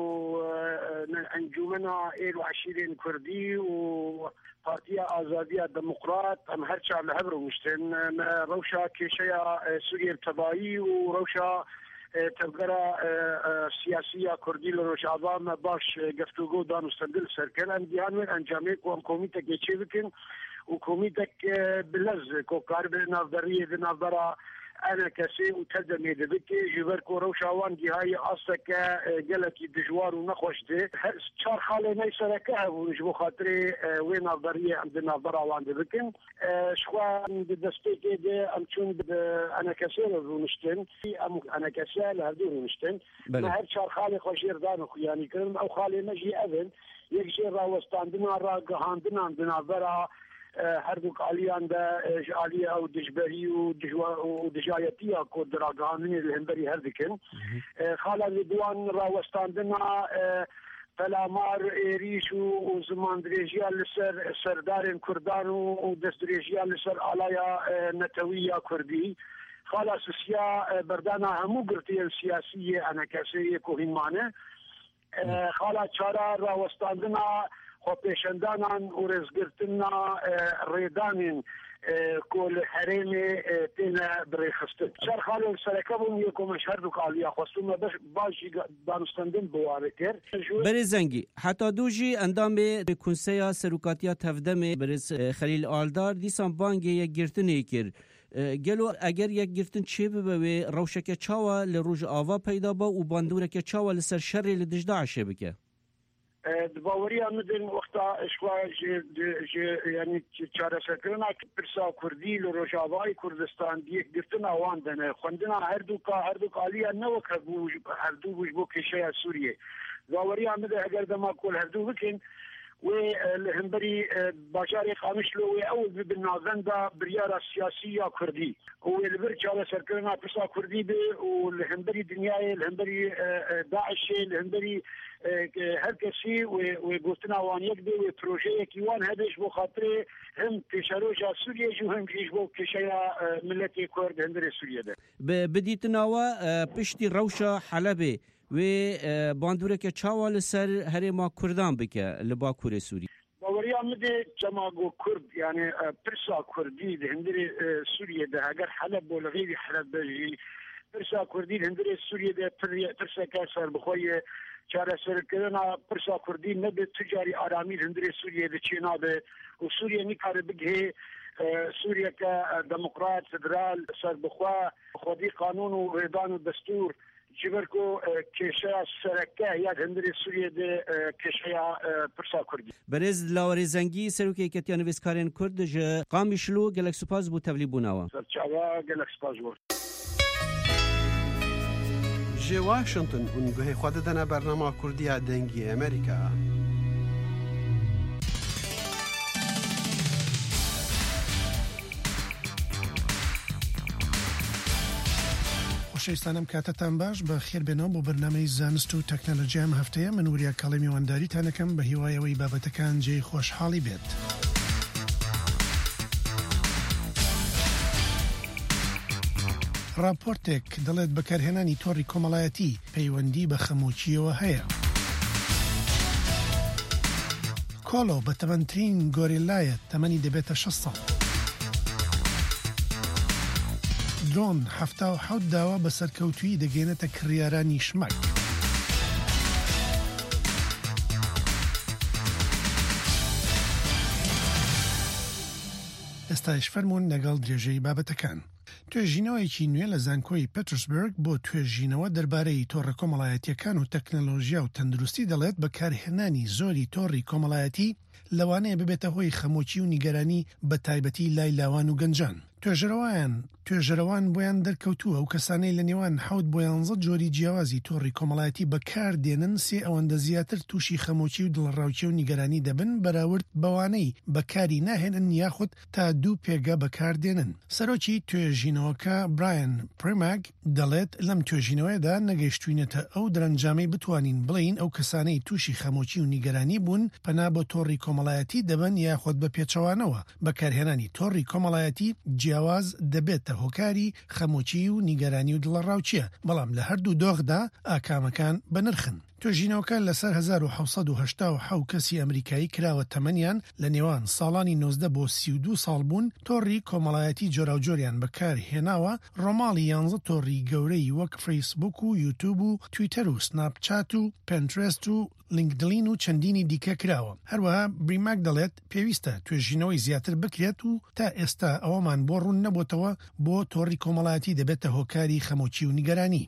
وأنجمنا إيل وعشرين كردي وبارتيا آزادية ديمقراط أم هرشا لهبرو مشتن روشا كيشيا سوريا التباعي وروشا تبقرا سياسية كردي لروش عظام باش قفتوغو دانو سندل سركن أم ديان من أنجاميك وأم كوميتا كيشيبكن و کمیتک بلز کو کار به نافداری به نافدارا انا كسي وتدمي دبكي جبركو روشاوان جهاي اصلك جلكي دجوار ونخوشتي شار خالي نيسر كهب ونجبو خاطري وين نظريه عندنا براوان دبكن شخوا دستيكي دي امشون انا كسير ونشتن انا كسال هذو ونشتن ما هاد شار خالي خوشير دانو يعني كلم او خالي نجي اذن يكشي راوستاندنا راقهاندنا عندنا برا هردوك عليان دا جالية او دجبري ودجايتيا كود راقهاندني الهنبري هردكن خالا لدوان راوستاندنا فلامار ريش وزمان دريجيا لسر سردار كردان ودست دريجيا لسر آلايا نتوية كردي خالا سياسية بردانا همو قرتي السياسية انا كاسية كوهيمانه خالا چارا راوستاندنا خو پیشندانان و رزگرتنا ریدانین کل حریم تینا برخسته چار خالو سرکبون یکو مشهر دو کالیا خواستون باش باشی دانستندن بواره کر برز زنگی حتی دوجی اندام کنسیا سروکاتیا تفدم برز خلیل آلدار دیسان بانگی یک گرتنی کر گلو اگر یک گرتن چی ببوی روشک چاوا لروج آوا پیدا با و باندورک چاوا لسر شر لدجدا عشه بکه دباوري مدن وقتا اشوا يعني چاره سكرنا برسا كردي لروجاواي كردستان دي گرتنا واندنه خوندنا هردوكا هردوك عليا نوك هردو بو كشيا سوريا دباوري مدن اگر دما كل هردو بكن والهنبري باشاري قامشلو اول بالنازندا بريارة سياسية كردي هو البرج على سكرنا برسا كردي بي والهنبري دنياي الهنبري داعش الهنبري هر کسی و گفتنا وان یک دی و پروژه کیوان هدش بو خاطر هم تشروجا سوریه جو هم جیش بو کشیا ملتی کرد هندر سوریه ده بدیتنا و پشتی روشا حلبه و باندوره که چاوال سر هرما کردان بکه لباکور سوری باوریا مده جماعو کرد یعنی پرسا کردی ده هندر سوریه ده اگر حلب و غیر حلب بجی پرسا کردی ده هندر سوریه ده پرسا کسر بخوی چاره سرکردنا پرسا کردی نبی تجاری آرامی هندری سوریه ده چینا به و سوریه نیکاره بگه سوریه که دموکرات فدرال سربخوا خودی قانون و ریدان و دستور جبرکو کشیا سرکه یاد هندری سوریه ده کشیا پرسا کردی برز لاوری زنگی سروکی کتیان ویسکارین کرد جه قامیشلو گلک سپاس بو تبلی بوناوا سرچاوا گلک سپاس بو جي واشنطن ونقهي خوددنا برنامج كردية دنجي أمريكا خۆشەویستانم کاتتان باش بە خێربێنەوە بۆ بەرنامەی زانست و تەکنۆلۆژیا ئەم هەفتەیە من وریا کاڵی میوانداریتانەکەم بە هیوایەوەی بابەتەکان جێی خۆشحاڵی بێت. راپۆرتێک دەڵێت بەکارهێنانی تۆڕی کۆمەڵایەتی پەیوەندی بە خەمۆچیەوە هەیە. کۆلۆ بە تەمەنترین گۆریلایە تەمەنی دەبێتە شەش ساڵ. درۆن هەفتا و حەوت داوا بە سەرکەوتووی دەگەێنێتە کڕیارانی شمەک. ئێستایش فەرمونون لەگەڵ درێژەی بابەتەکان. توێژینەوەیەکی نوێ لە زانکۆی پێترسبرگ بۆ توێژینەوە دەربارەی تۆڕە کۆمەڵایەتیەکان و تەکنەلۆژیا و تەندروستی دەڵێت بەکارهێنانی زۆری تۆڕی کۆمەڵایەتی لەوانەیە ببێتە هۆی خەمۆچی و نیگەرانی بە تایبەتی لای لاوان و گەنجان. توێژەرەوەیان توێژەرەوان بۆیان دەرکەوتووە و کەسانەی لە نێوان حەوت بۆ یانزە جۆری جیاوازی تۆڕی کۆمەڵایەتی بەکار دێنن سێ ئەوەندە زیاتر تووشی خەمۆچی و دڵڕاوچی و نیگەرانی دەبن بەراورد بەوانەی بەکاری ناهێنن یاخود تا دوو پێگە بەکار دێنن. سەرۆکی توێژینەوەکە برایەن پریماگ دەڵێت لەم توێژینەوەیەدا نەگەیشتوینەتە ئەو دەرەنجامەی بتوانین بڵین ئەو کەسانەی تووشی خەمۆچی و نیگەرانی بوون پەنا بۆ تۆڕی کۆمەڵایەتی دەبن یاخود بە پێچەوانەوە بەکارهێنانی تۆڕی کۆمەڵایەتی جیاواز دەبێتە هۆکاری خەمۆچی و نیگەرانی و دڵڕاوچیە بەڵام لە هەردوو دۆخدا ئاکامەکان بەنرخن. توێژینەوەکە لەسەر هەزار و حەوسەد و هەشتا و حەوت کەسی ئەمریکایی کراوە تەمەنیان لە نێوان ساڵانی نۆزدە بۆ سی و دوو ساڵ بوون تۆڕی کۆمەڵایەتی جۆراوجۆریان بەکار هێناوە ڕۆماڵی یانزە تۆڕی گەورەی وەک فەیسبوک و یوتیوب و تویتەر و سناپچات و پینترست و لینکدلین و چەندینی دیکە کراوە. هەروەها بریماک دەڵێت پێویستە توێژینەوەی زیاتر بکرێت و تا ئێستا ئەوەمان بۆ ڕوون نەبووتەوە بۆ تۆڕی کۆمەڵایەتی دەبێتە هۆکاری خەمۆکی و نیگەرانی.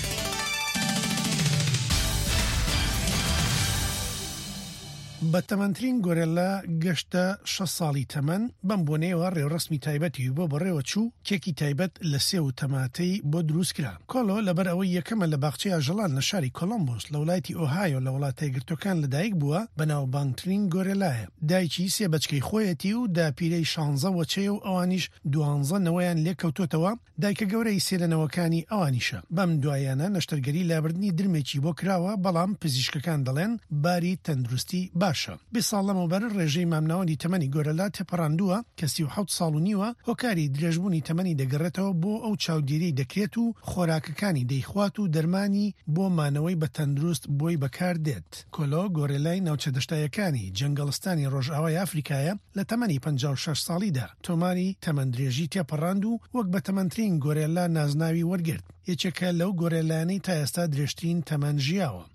بەتەمەنترین گۆرێلا گەشتە شە ساڵی تەمەن بەم بۆنەوە ڕێوڕسمی تایبەتی بۆ بەڕێوە چوو کێکی تایبەت لە سێ و تەماتەی بۆ دروست کرا. کۆلۆ لەبەر ئەوەی یەکەمە لە باخچەی ئاژەڵان لە شاری کۆلۆمبۆس لە وڵاتی ئۆهایۆ لە وڵاتە یەکگرتوەکان لەدایک بووە بەناوبانگترین گۆرێلایە. دایکی سێ بەچکەی خۆیەتی و داپیرەی شانزە وەچەیە و ئەوانیش دوانزە نەوەیان لێکەوتۆتەوە دایکە گەورەی سێلەنەوەکانی ئەوانیشە. بەم دوایانە نەشتەرگەری لابردنی درمێکی بۆ کراوە بەڵام پزیشکەکان دەڵێن باری تەندروستی باشە. بێ ساڵ لەمەوبەر ڕێژەی مامناوەندی تەمەنی گۆرەلا تێپەڕاندووە کە سی و حەوت ساڵ و نیوە هۆکاری درێژبوونی تەمەنی دەگەڕێتەوە بۆ ئەو چاودێری دەکرێت و خۆراکەکانی دەیخوات و دەرمانی بۆ مانەوەی بە تەندروست بۆی بەکار دێت. کۆلۆ گۆرێلای ناوچە دەشتایەکانی جەنگەڵستانی ڕۆژئاوای ئەفریکایە لە تەمەنی پەنجا و شەش ساڵیدا تۆماری تەمەندرێژی تێپەڕاند و وەک بە تەمەنترین گۆرێلا نازناوی وەرگرت. یەکێکە لەو گۆرێلانەی تا ئێستا درێژترین تەمەن ژیاوە.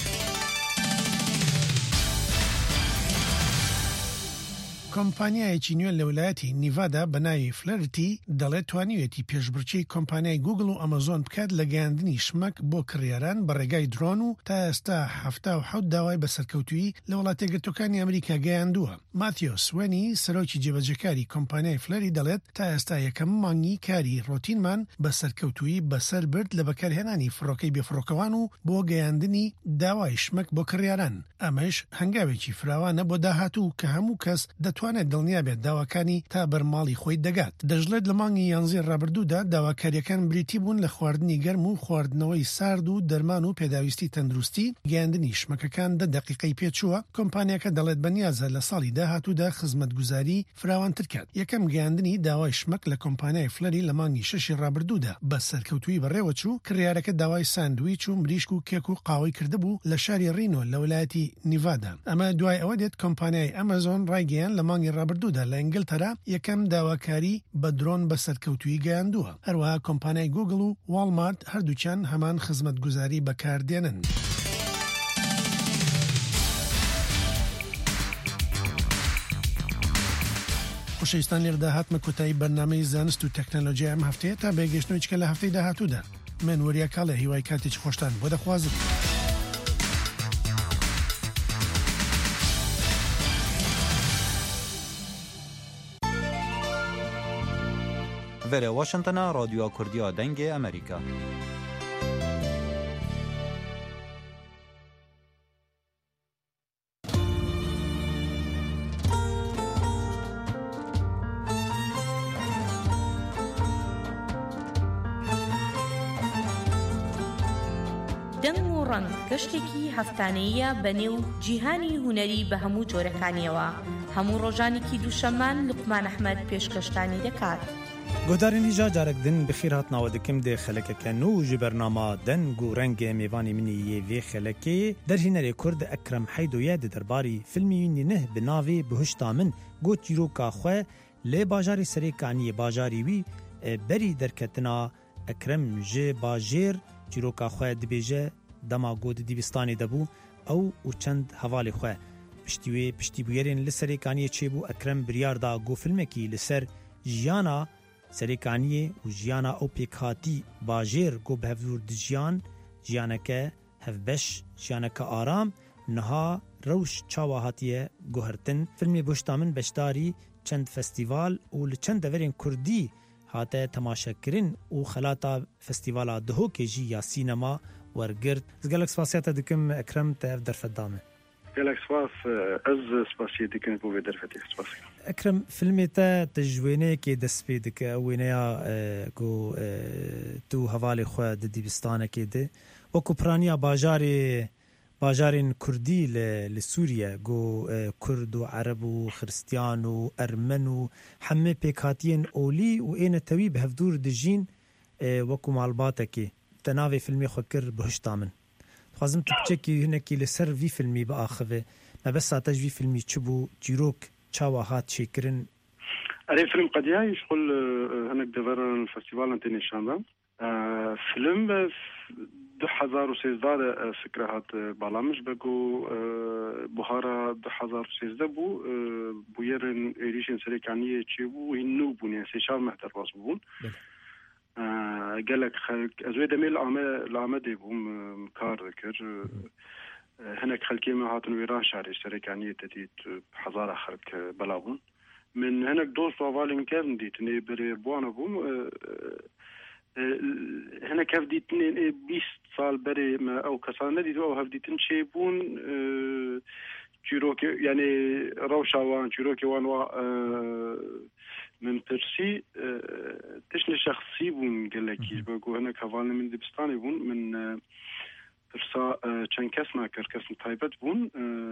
کۆمپانیایەکی نوێ لە ویلایەتی نیڤادا بە ناوی فلەرتی دەڵێت توانیوێتی پێشبڕکێی کۆمپانیای گوگل و ئەمازۆن بکات لە گەیاندنی شمەک بۆ کڕیاران بە ڕێگای درۆن و تا ئێستا هەفتا و حەوت داوای بەسەرکەوتویی لە وڵاتە یەکگرتوەکانی ئەمریکا گەیاندووە. ماتیۆس وێنی سەرۆکی جێبەجەکاری کۆمپانیای فلەری دەڵێت تا ئێستا یەکەم مانگی کاری ڕۆتینمان بەسەرکەوتویی بەسەر برد لە بەکارهێنانی فڕۆکەی بێفڕۆکەوان و بۆ گەیاندنی داوای شمەک بۆ کڕیاران. ئەمەش هەنگاوێکی فراوانە بۆ داهاتوو کە هەموو کەس دەتوانێت دڵنیا بێت داواکانی تا بەرماڵی خۆی دەگات. دەژڵێت لە مانگی یانزەی ڕابردوودا داواکاریەکان بریتی بوون لە خواردنی گەرم و خواردنەوەی سارد و دەرمان و پێداویستی تەندروستی گەیاندنی شمەکەکان دە دقیقەی پێچووە. کۆمپانیاکە دەڵێت بەنیازە لە ساڵی داهاتوودا خزمەتگوزاری فراوانتر کات. یەکەم گەیاندنی داوای شمەک لە کۆمپانیای فلەری لە مانگی شەشی ڕابردوودا بە سەرکەوتووی بەڕێوە چوو. کڕیارەکە داوای ساندویچ و مریشک و کێک و قاوەی کردبوو لە شاری ڕینۆ لە ویلایەتی نیڤادا. ئەمە دوای ئەوە دێت کۆمپانیای ئەمازۆن ڕایگەیان لە مانگی ڕابردوودا لە ئینگلتەرا یەکەم داواکاری بە درۆن بە سەرکەوتووی گەیاندووە. هەروەها کۆمپانیای گوگل و واڵمارت هەردووچیان هەمان خزمەتگوزاری بەکاردێنن. خۆشەویستان لێرەدا هاتمە کۆتایی بەرنامەی زانست و تەکنۆلۆژیا ئەم هەفتەیە تا بەیگەشتنەوەیچکە لە هەفتەی داهاتوودا. من وەریا کاڵێ هیوای کاتێکی خۆشتان بۆ دەخوازم. Vere Washington'a Radyoya Kurdiya Dengê Amerîka. دەنگ و ڕەنگ گەشتێکی هەفتانەیە بەنێو جیهانی هونەری بە هەموو جۆرەکانیەوە. هەموو ڕۆژانێکی دووشەممان لوقمان ئەحمەد پێشکەشتانی دەکات. گۆدارین هیجا جارێک دن بخیر هاتناوە دکم دێ خەلەکەکە نو ji بەرنامە دەنگ و ڕەنگێ mêvanê min yê vê xelekê derhînerê Kurd Ekrem Heydoye di derbarî filmî nînih bi navê Bihuşta min got çîroka xwe lê bajarê Serêkaniyê bajarî wî berî derketina Ekrem ji bajêr çîroka xwe dibêje dema got dîbistanê debû ew û çend hevalê xwe piştî wê piştîbûyerên li Serêkaniyê çêbû Ekrem biryar da got filmekî li ser jiyana Serêkaniyê û jiyana ew pêkhatî bajêr got bihevdûr di jiyan jiyaneke hevbeş jiyaneke aram niha rewş çawa hatiye guhertin. Filmê Bihuşta min beşdarî çend festîval û li çend deverên Kurdî hate temaşekirin û xelata festîvala Dihokê jî ya sînema wergirt. Ez gelek spasiya te dikim Ekrem te ev derfet dame. gelek spas ez spasiye dikim bu vê derfetê spas. Ekrem filmê te te ji wêneyekê dest pê dike wêneya ku tu hevalê xwe di dîbistanekê de wekû piraniya bajarê bajarên Kurdî li Sûriye got Kurd û Ereb û Xristiyan û Ermen û hemê pêkhatiyên olî û êne tewî bi hevdûr dijîn wekû malbatekê te navê filmê xwe kir Bihuşta min. خوازم تبچێکی هەنێکی لەسەر وی فیلمی بەئاخەوێ مەبەست ساتەژ وی فیلمی چ بوو جیرۆک چاوە هات چێکردن ئەرێ فیلم قەدیایی شغل هەنێک دەڤەرن فستیڤالن تێ نیشاندا فیلم دو هزار و سێزدە فکرە هات باڵامش بەگو بوهارە دو هزار و سێزدە بوو بویێرن عێریشên سەرەکانیە چێ بوو هین نو بوونێ سێشار مەح دەرباس بوون gelek xelk ez wê demê li Ame li Amedê bûm kar dikir hinek xelkê me hatin wêran şerê serekaniyê te dît hezara xelk bela bûn min hinek dost avalên kevin dîtinê berê buwana bûm hinek hev dîtinê bîst sal berê me ew kesan nedît ew hev dîtin çê bûn çîrokê yani rewşa wan çîrokê wan wa من پرسی تشن شخصی بون گلکی بگو هنک حواله من دبستانی بون من پرسا چند کس نکر کس تایبت بون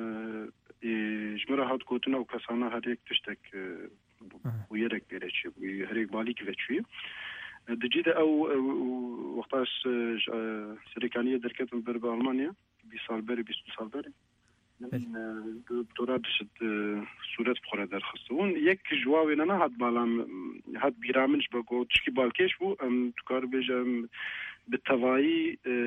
جمره هات گوتن او کسانه هر یک تشتک و یرک بیره چی و هر یک بالی که چی دجیده او وقتاش سریکانیه درکتم بر به آلمانیا بیست سال بری بیست سال بری دکترا دشت صورت بخوره در خستون یک جواوی نه هات بالام هات بیرامنش بگو تشکی بالکش بو ام دکار بیجم به توایی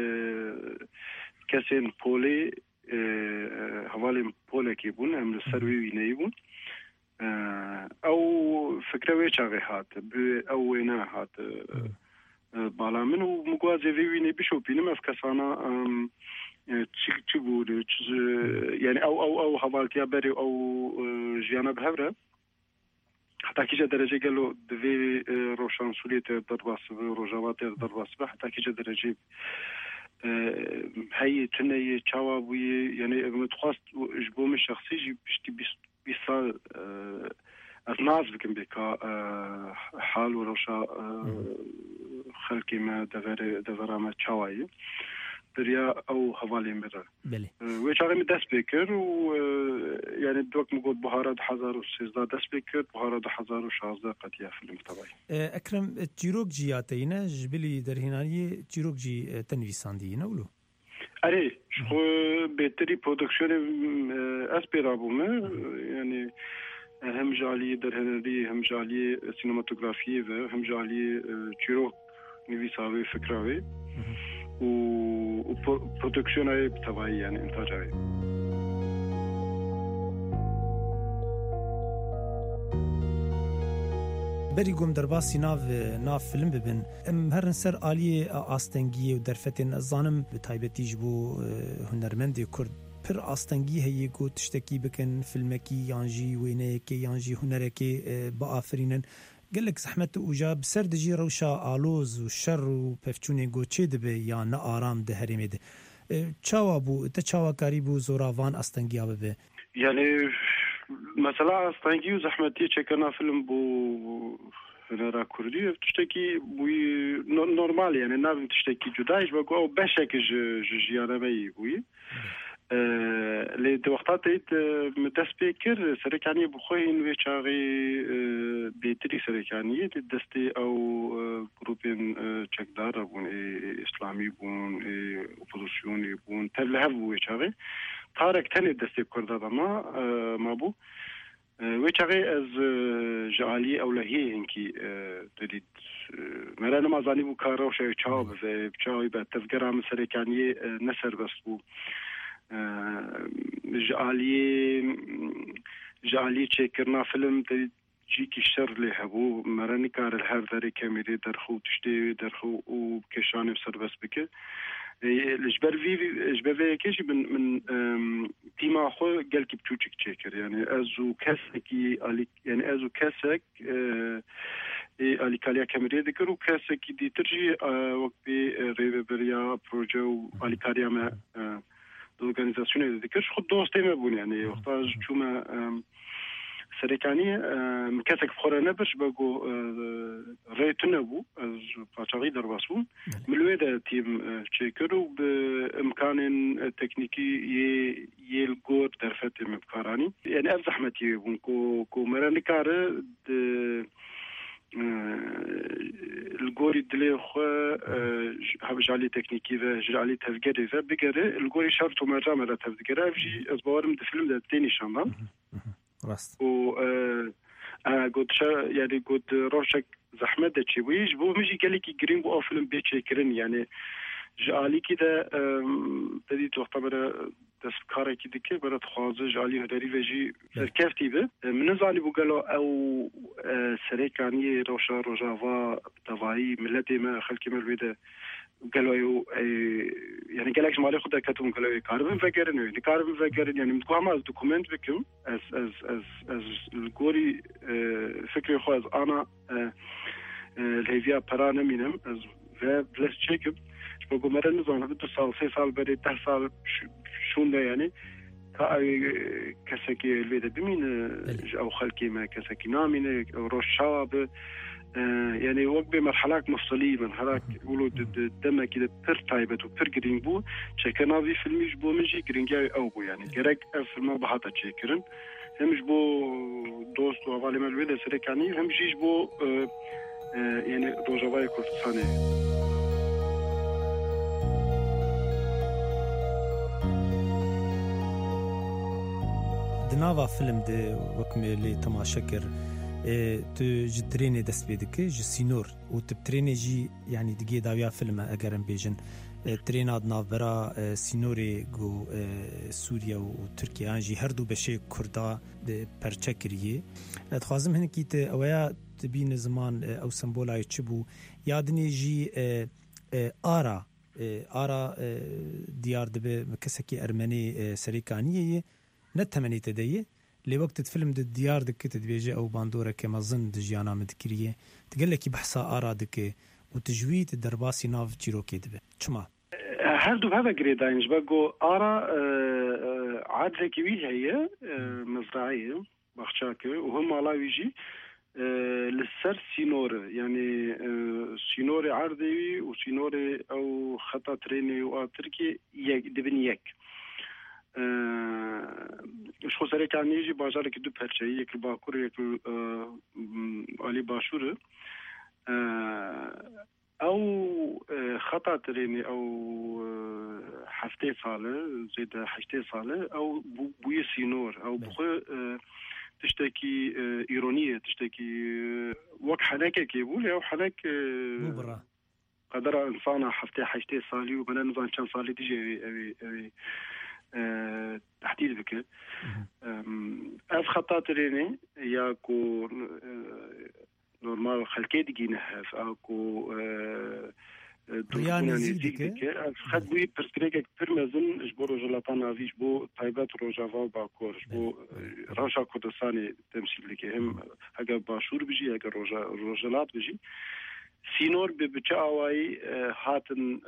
کسین پولی حوالی پولی کی بون ام سروی نی بون او فکره وی چاغی هات او نه هات بالامن و مگوازی وی نی بشو بینم اف کسانا چی چی بود یعنی او او او حوالتیا بری او جیانا بهره حتی کیجا درجه گلو دوی روشان سولیت درباس روجاوات درباس به حتی کیجا درجه هی تنه چاوا بوی یعنی متخواست جبوم شخصی جی بشتی بیست سال از ناز بکن بکا حال و روشا خلقی ما دورامه چاوایی دریا او حوالیم بره بله و چاره می دست بکر و یعنی دوک مگود بهارات هزار و سیزده دست بکر بهارات هزار و شازده قطعه فیلم طبعی اکرم چیروک جیاته اینه جبلی در هنری چیروک جی تنویساندی اینه ولو اره شو بهتری پرودکشن اس پیرابومه یعنی هم جالی در هنری هم جالی سینماتوگرافی و هم جالی چیروک نویساوی فکراوی و وبرودكشنه بتبعي يعني انتاجه بری گم در باسی ناو ناو فیلم ببین ام هر سر عالی آستنگی و درفتن زانم به تایبتی جبو هنرمندی کرد پر آستنگی هی گو تشتکی بکن فیلمکی یانجی وینه کی یانجی هنرکی با آفرینن قالك زحمت اوجا بسر دجي روشا آلوز و شر و پفچوني گوچه دبه یا نه آرام ده هرمه ده چاوا بو تا چاوا کاری بو زوراوان استنگیا ببه يعني مثلا استنگی و زحمتی چکرنا فیلم بو هنرا كردي تشتكي بوي نورمال يعني نابم تشتكي جدايش بقو او بشك جيانا بي بوي لی دو وقتات ایت متسپیکر سرکانی بخوین و چاقی بیتری سرکانی دستی او گروپین چکدار بون اسلامی بون اپوزیسیونی بون تبله بو چاقی تارک تنی دستی کرده ما ما بو و چاقی از جعالی اولهی انکی دید مرا نمازانی بو کارو شای چاو و چاوی به تفگرام سرکانی نسر بس بو جعالی جعالی چکرنا فیلم جی کی شر له هبو مرنی کار هر دری کمیری درخو تشتی درخو و کشان سر بس بک الجبر في جبر في كيش من من تيما خو قال كي بتوچك تشكر يعني ازو كاسكي يعني ازو كاسك الي كاليا كاميرا ذكروا كاسكي دي ترجي وقت ريبريا بروجو الي كاليا ما organizasyonu dedik. Şu dosteme bun yani. Vaqta çuma سرکانی مکسک خورانه بش بگو رایتونه بو از پاچاقی در باسو ملوه ده تیم چکرو به امکان تکنیکی یه گور در فتح مبکارانی یعنی از زحمتی بون کو کو مرانی کاره الجوري دلي خو هبجالي تكنيكي و جالي تفجري و بقري الجوري شرط ومرة مرة تفجري فجي أسبوعهم ده فيلم ده تاني شامل راست و قد شا يعني قد روشك زحمة ده شويش بو مجي قالي كي جرين بو فيلم بيتشكرن يعني جالي كده بديت وقت برا دستكاري كده كي برا تخازه جالي هداري وجي كيفتي به من زالي بقولوا أو سريكاني روشا روجافا تواهي ملتي ما خلكي ملويده قالوا يو يعني قالك مالي خدا كتوم قالوا يكاربن فكرن يعني كاربن فكرن يعني متقام على دوكومنت بكم از از از از الجوري فكري خاص أنا الهيفيا برانا منهم از و بلس تشيكب بقول مرة نظام بدو سال سه سال بري ده سال شون ده يعني كسكي الفيدا بمين أو خلكي ما كسكي نامين أو روش شاب يعني وقت بمرحلة مفصلية مرحلة يقولوا دم كده بير تايبت وبير جرين بو شكرنا في فيلم يجبو مجي جرين جاي أو بو يعني جرك فيلم بحطة شكرن هم يجبو دوست وعلى ما الويدا سريكاني هم يجبو يعني روجاواي كردستاني دناوا فيلم ده وكمل تماشاكر تو جدريني دست بيدك جي سينور وتبتريني جي يعني دقي داويا فيلم اگرم بيجن ترينا دنافرا سينوري جو سوريا وتركيا جي هردو بشي كردا پرچكريه اتخازم هنكي ت اويا تبين زمان او سمبولاي تشبو يادني جي آرا آرا ديار دبه كسكي ارمني سريكانيه نتمني تديه لوقت فيلم د ديار دك تدبيجه او باندوره كما ظن دجيانا مدكريه تقول لك بحثا ارادك وتجويد الدرباسي ناف تشيروكي دبه شما هردو بهذا جريداينج بقو ارا عاد ذكي هي مزرعيه بخشاكه وهم على يجي للسر سينور يعني سينوري عرضي وسينوري او خطا تريني وتركي دبن يك شو سريك عن يجي باجارك دو بهرشي يك الباكور يك علي باشور او خطا تريني او حفتي صاله زيد حشتي صاله او بوي سينور او بخو تشتكي ايرونيه تشتكي وقت حناك كيبول او حناك مبرا قدر انسان حفتي حشتي صالي وبنا نظام كان صالي تجي اوي اوي أه تحديد بك أف خطات ريني ياكو نورمال خلكي دقينة هف أكو رياني زيدك خد بوي برسكريك برمزن جبو رجلاتانا فيش بو طيبات روجافا باكور جبو راشا كردستاني تمثيل لك هم هكا باشور بيجي هكا روجلات بيجي سينور ببچا آواي هاتن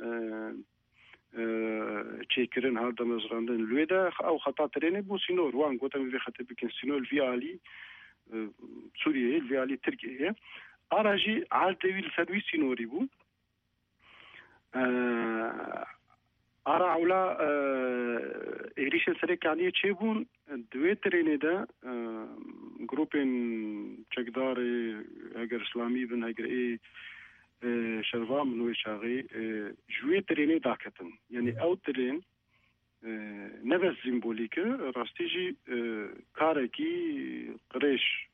تشيكرن هذا مزراندن لويدا او خطا تريني بو سينور وان قوتم في خطا بكن سينور في علي سوريا في علي تركيا اراجي عال دويل سدوي سينوري بو ارا اولا ايريش سريك عليه تشيبون دوي تريني دا جروبين تشكداري اگر اسلامي بن اگر اي شرفا منوي شاغي جوي تريني داكتن يعني او ترين نفس سيمبوليك راستيجي كاركي قريش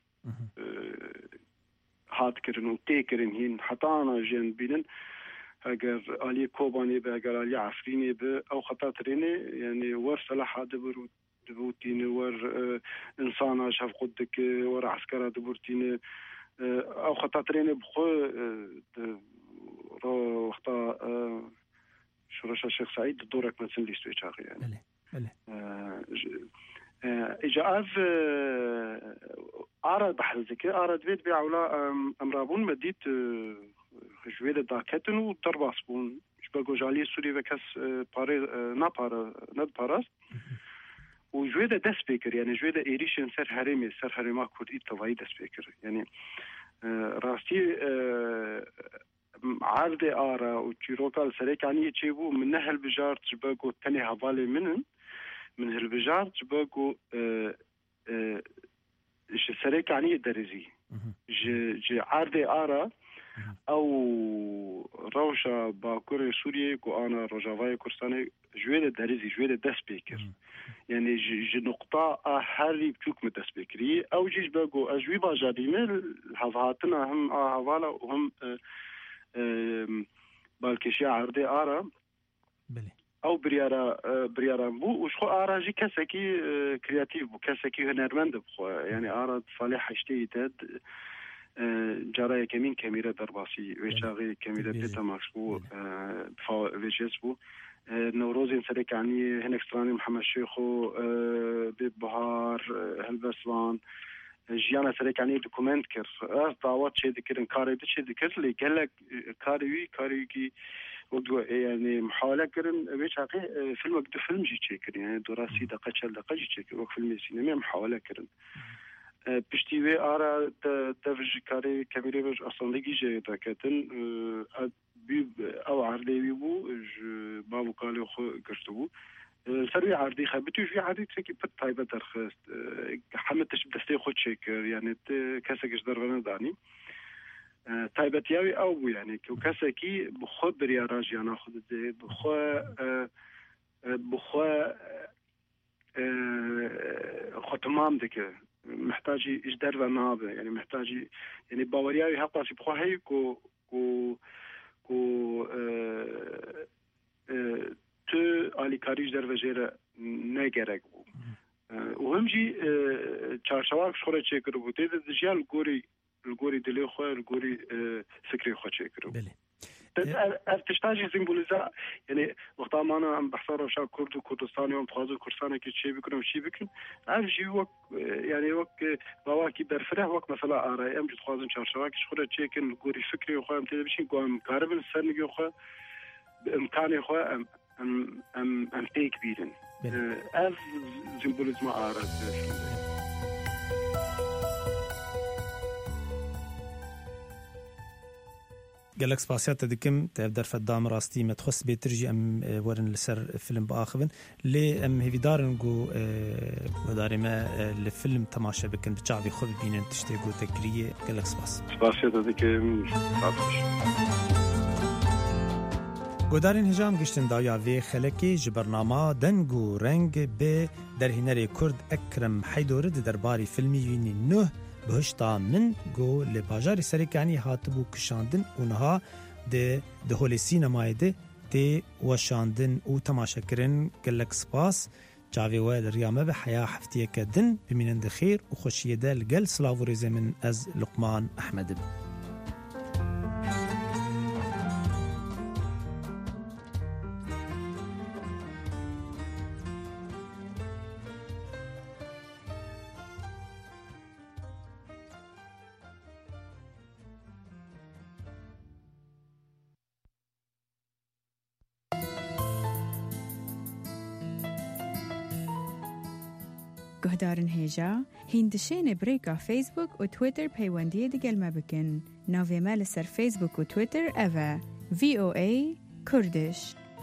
هات كرن وتي كرن هين حتى انا جن بينن اگر علي كوباني به اگر علي عفريني به او خطا تريني يعني ور صلاح دبر دبوتين ور انسان شاف قدك ور عسكر دبرتين او خطا تريني بخو رو وقتا شرش الشيخ سعيد دورك مثل ليش تشاغي يعني بله اجاز ارى بحر ذكي ارى دويت بيعولا امرابون مديت جويده داكتن وترباسبون شبغو جالي سوري وكاس باري نا بارا ند باراس وجويده دس بيكر يعني جويده ايريشن سر هرمي سر هرما كورد التواي دس بيكر يعني راستي عرض آرا وتشيروكال سريكاني تشيبو من نهل بجار تشبغو تاني حوالي منن من هالبجار تشبغو اش سريكاني درزي ji erdê ara ew rewşa Bakurê Sûriyê ku ana Rojavayê Kurdistanê ji wê de derîzî ji wê de dest pê kir. Yani ji nuqta a herî biçûk me dest pê kirî. Ew jî be got ez wî bajarî me hevhatina him a hevala û him balkêşiya erdê ara ew biryara biryaran bû û ji xwe ara jî kesekî kreatîv bû, kesekî hunermend bixwe. Yani ara salê heşteyî te cara yekemîn kemîre derbasî wê çaxê kemîre têta max bû vêjes bû. Newrozên serekaniyê hinek stranê Mihemed Şêxo bê bihar helbestvan jiyana serekaniyê dokument kir. Ez dawet çê dikirin karê di çê dikir lê gelek karê wî karê wî yani muhawele kirin wê çaxê filmek du film jî çêkirin. Yani dora sî deqa çel deqa jî çêkir wek filmê sînemê muhawele kirin. Piştî wê ara dev ji karê kemîrê ve ji asandegî jê daketin ew erdê wî bû ji bav û kalê xwe girtibû. Ser wê erdê xebitû ji wê erdê tiştekî pir taybet derxist. Heme tişt bi destê xwe çêkir. Yani kesekî ji derve nedanî. Taybetiya wê ew bû yani ku kesekî bi xwe biryara jiyana xwe dide, bi xwe bi xwe xwe timam dike. محتاجي اجدار ونابه يعني محتاجي يعني باورياوي حقا سي بخو هي كو كو كو تو علي كاريج در وجره نه gerek bu. و هم جي çarşava şore çekir bu. Tede dijal gori gori dili xo gori fikri xo çekir. Beli. اف تشتاجي سيمبوليزا يعني وقت ما انا عم بحصر وشا كرد وكردستان يوم تخاذ كردستان كي شيء بكرم شيء بكرم اف جي وك يعني وك بواكي درفره وك مثلا ار ام جي تخاذ شرشواك شخره تشيكن غوري فكري خو ام تدبشين قام قاربن سنغي خو بامكاني خو ام ام ام ام تيك بيدن اف سيمبوليزما ار gelek spasiyat dikim tev derfet dam rastî me xwest bêtir jî em werin li ser film biaxivin lê em hêvîdarin got guhdarê me li film temaşe bikin bi çavê xwe bibînin tiştê gote kiriyê gelek spas. Spasiyat dikim Guhdarên hejam giştin daya vê xelekê ji bernama deng û reng bê derhînerê Kurd Ekrem Heydorê di derbarê filmî wînî nuh بهشتا من گو لی باجاری سرکانی هاتبو کشاندن اونها ده ده هول سینمای ده تی وشاندن او تماشا کرن گلک سپاس جاوی واد ریامه به حیا هفتیه کدن بمینند خیر و خوشیه ده لگل سلاو ریزه من از لقمان احمد. گهدارن هیجا هندشین بریکا فیسبوک و تویتر پیوندی دگل مبکن ناوی مال سر فیسبوک و تویتر اوه وی او ای کردش.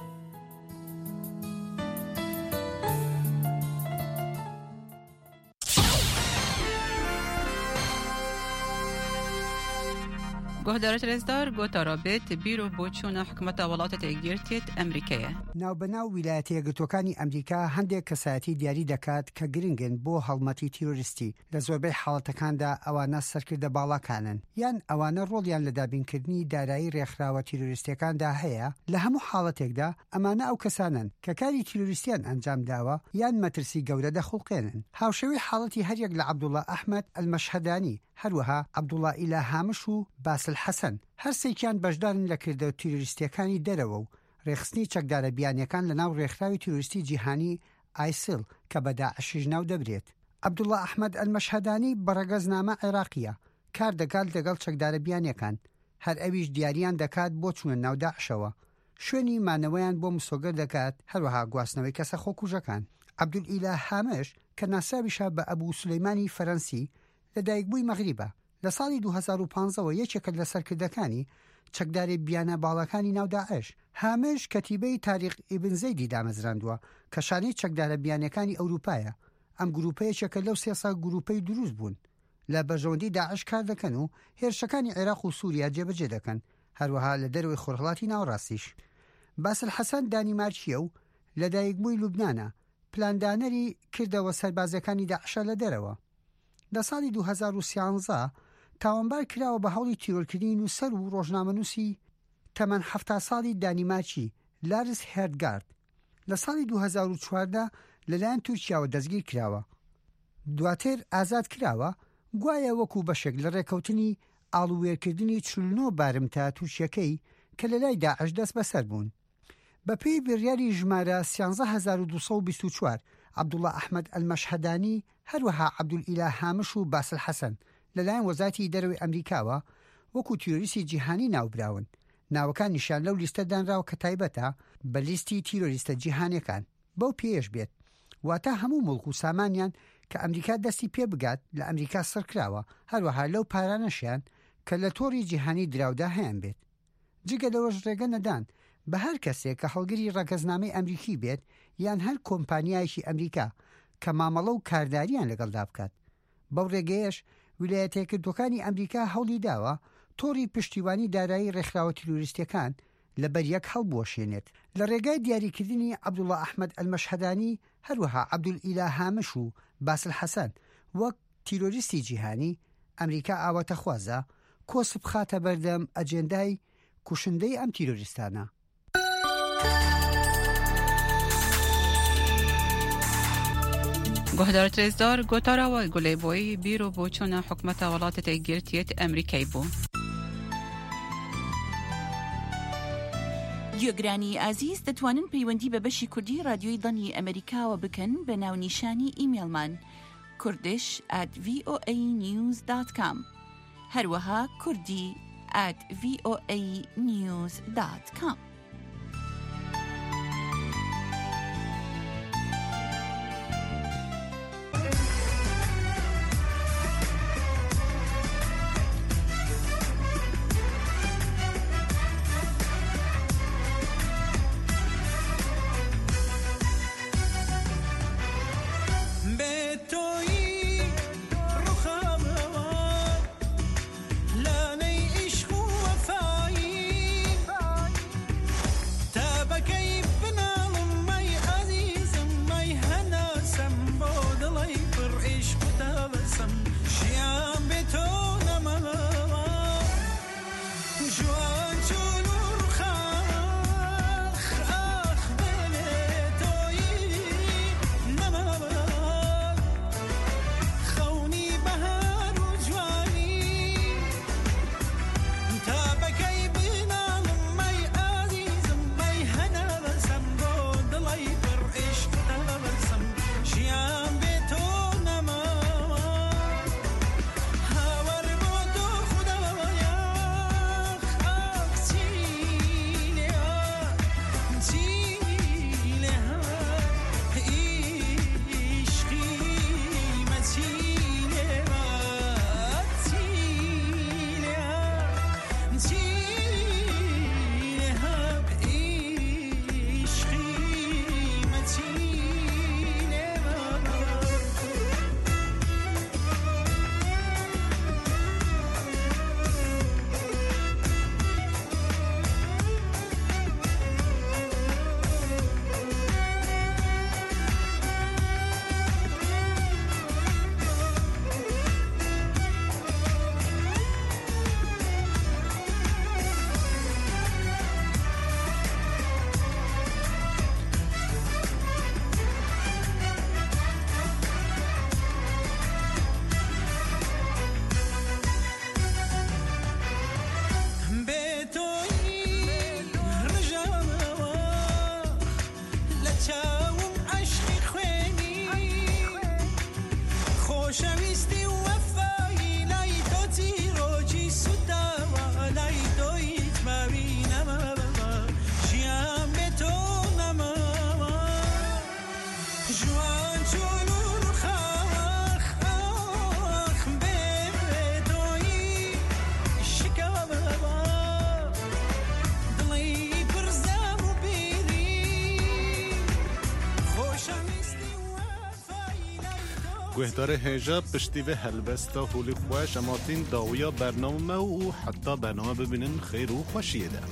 گهدارت رزدار گوتا رابط بیرو بوچونا حکومت ولات تگیرتیت امریکیه. ناو بناو ولایت یەکگرتووەکانی ئەمریکا هەندێک کەسایەتی دیاری دەکات کە گرنگن بۆ هەڵمەتی تیرۆریستی لە زۆربەی حاڵەتەکاندا ئەوانە سەرکردە باڵاکانن یان ئەوانە ڕۆڵیان لە دابینکردنی دارایی ڕێکخراوە تیرۆریستیەکاندا هەیە لە هەموو حاڵەتێکدا ئەمانە ئەو کەسانن کە کاری تیرۆریستیان ئەنجام داوە یان مەترسی گەورە دەخڵقێنن. هاوشێوەی حاڵەتی هەریەک لە عەبدوڵڵا ئەحمەد ئەلمەشهەدانی هەروەها عەبدوڵڵا ئیلاهامش و باسل حەسەن هەرسێکیان بەشدارن لە کردە تیرۆریستیەکانی دەرەوە و ڕێخستنی چەکدارە بیانیەکان لە ناو ڕێکخراوی تیرۆریستی جیهانی ئایسیل کە بە داعشیش ناو دەبرێت. عەبدوڵڵا ئەحمەد ئەلمەشهەدانی بەڕێگەزنامە عێراقیە کار دەکات لەگەڵ چەکدارە بیانیەکان هەر ئەویش دیاریان دەکات بۆ چوونە ناو داعشەوە شوێنی مانەوەیان بۆ مسۆگەر دەکات هەروەها گواستنەوەی کەسە خۆکوژەکان. عەبدولئیلاه هامش کە ناساویشە بە ئەبوو سولەیمانی فەرەنسی لەدایکبووی مەغریبە لە ساڵی دوو هەزار و پانزەوە یەکێکە لە سەرکردەکانی چەکداری بیانە باڵەکانی ناو داعش. هامش کەتیبەی تاریق ئیبن زەیدی دامەزراندووە کە شانەی چەکدارە بیانەکانی ئەوروپایە. ئەم گروپەیەکێکە لەو سێ ساڵ گروپەی دروست بوون لە بەژەوەندی داعش کار دەکەن و هێرشەکانی عێراق و سووریا جێبەجێ دەکەن، هەروەها لە دەروی خۆرهڵاتی ناوەڕاستیش. باسل حەسەن دانیمارکیە و لە دایکبووی لوبنانە پلاندانەری کردەوە سەربازەکانی داعشە لە دەرەوە. لە ساڵی دوو هەزار و سیانزە تاوانبار کراوە بە هەوڵی تیرۆرکردنی نووسەر و ڕۆژنامەنووسی تەمەن هەفتا ساڵی دانیمارکی لارس هێردگارد. لە ساڵی دوو هەزار و چواردە لەلایەن تورکیاوە دەستگیر کراوە، دواتر ئازاد کراوە، گوایە وەکو بەشێک لە ڕێکەوتنی ئاڵوێرکردنی چلنۆ بارمتە تووشیەکەی کە لە لای داعش دەست بەسەر بوون. بەپێی بڕیاری ژمارە سیانزە هەزار و دووسەد و بیست و چوار عەبدوڵڵا ئەحمەد ئەلمەشهەدانی هەروەها عەبدولئیلا هامش و باسل حەسەن لەلایەن وەزارەتی دەرەوەی ئەمریکاوە وەکو تیرۆریستی جیهانی ناوبراون. ناوەکانیشان لەو لیستە دانراوە کە تایبەتە بە لیستی تیرۆریستە جیهانیەکان. بەو پێش بێت واتە هەموو مڵک و سامانیان کە ئەمریکا دەستی پێ بگات لە ئەمریکا سڕکراوە، هەروەها لەو پارانەشیان کە لە تۆڕی جیهانی دراودا هەیەن بێت. جگە لەوەش ڕێگە نەدان بە هەر کەسێک کە هەڵگری ڕەگەزنامەی ئەمریکی بێت یان هەر کۆمپانیایەکی ئەمریکا کە مامەڵە و کارداریان لەگەڵدا بکات. بەو ڕێگەیەش ویلایەتێکردوەکانی ئەمریکا هەوڵی داوە تۆڕی پشتیوانی دارایی ڕێکخراوە تیرۆریستیەکان لە بەریەک هەڵبوەشێنێت. لە ڕێگای دیاریکردنی عەبدوڵڵا ئەحمەد ئەلمەشهەدانی هەروەها عەبدولئیلا هامش و باسل حەسەن وەک تیرۆریستی جیهانی، ئەمریکا ئاواتەخوازە کۆسب خاتە بەردەم ئەجێندای کوشندەی ئەم تیرۆریستانە. گۆهدار رێزدار گۆتاراوە گولەیبۆی بیرۆ بۆ چۆنە حکومەتە وڵاتە یەکگرتوویەتی ئەمریکای بوو. گوێگرانی ئازیز دەتوانن پەیوەندی بە بەشی کوردی رادیۆی دڵنی ئەمریکاوە بکەن بە ناونیشانی ئیمێلمان کوردش at v o a news dot com هەروەها کوردی at v o a news dot com. گهدار هجا پشتی و هلبستا هولی خوش اماتین داویا برنامه و حتی برنامه ببینن خیر و خوشیه ده.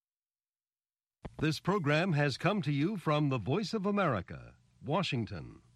This program has come to you from the Voice of America, Washington.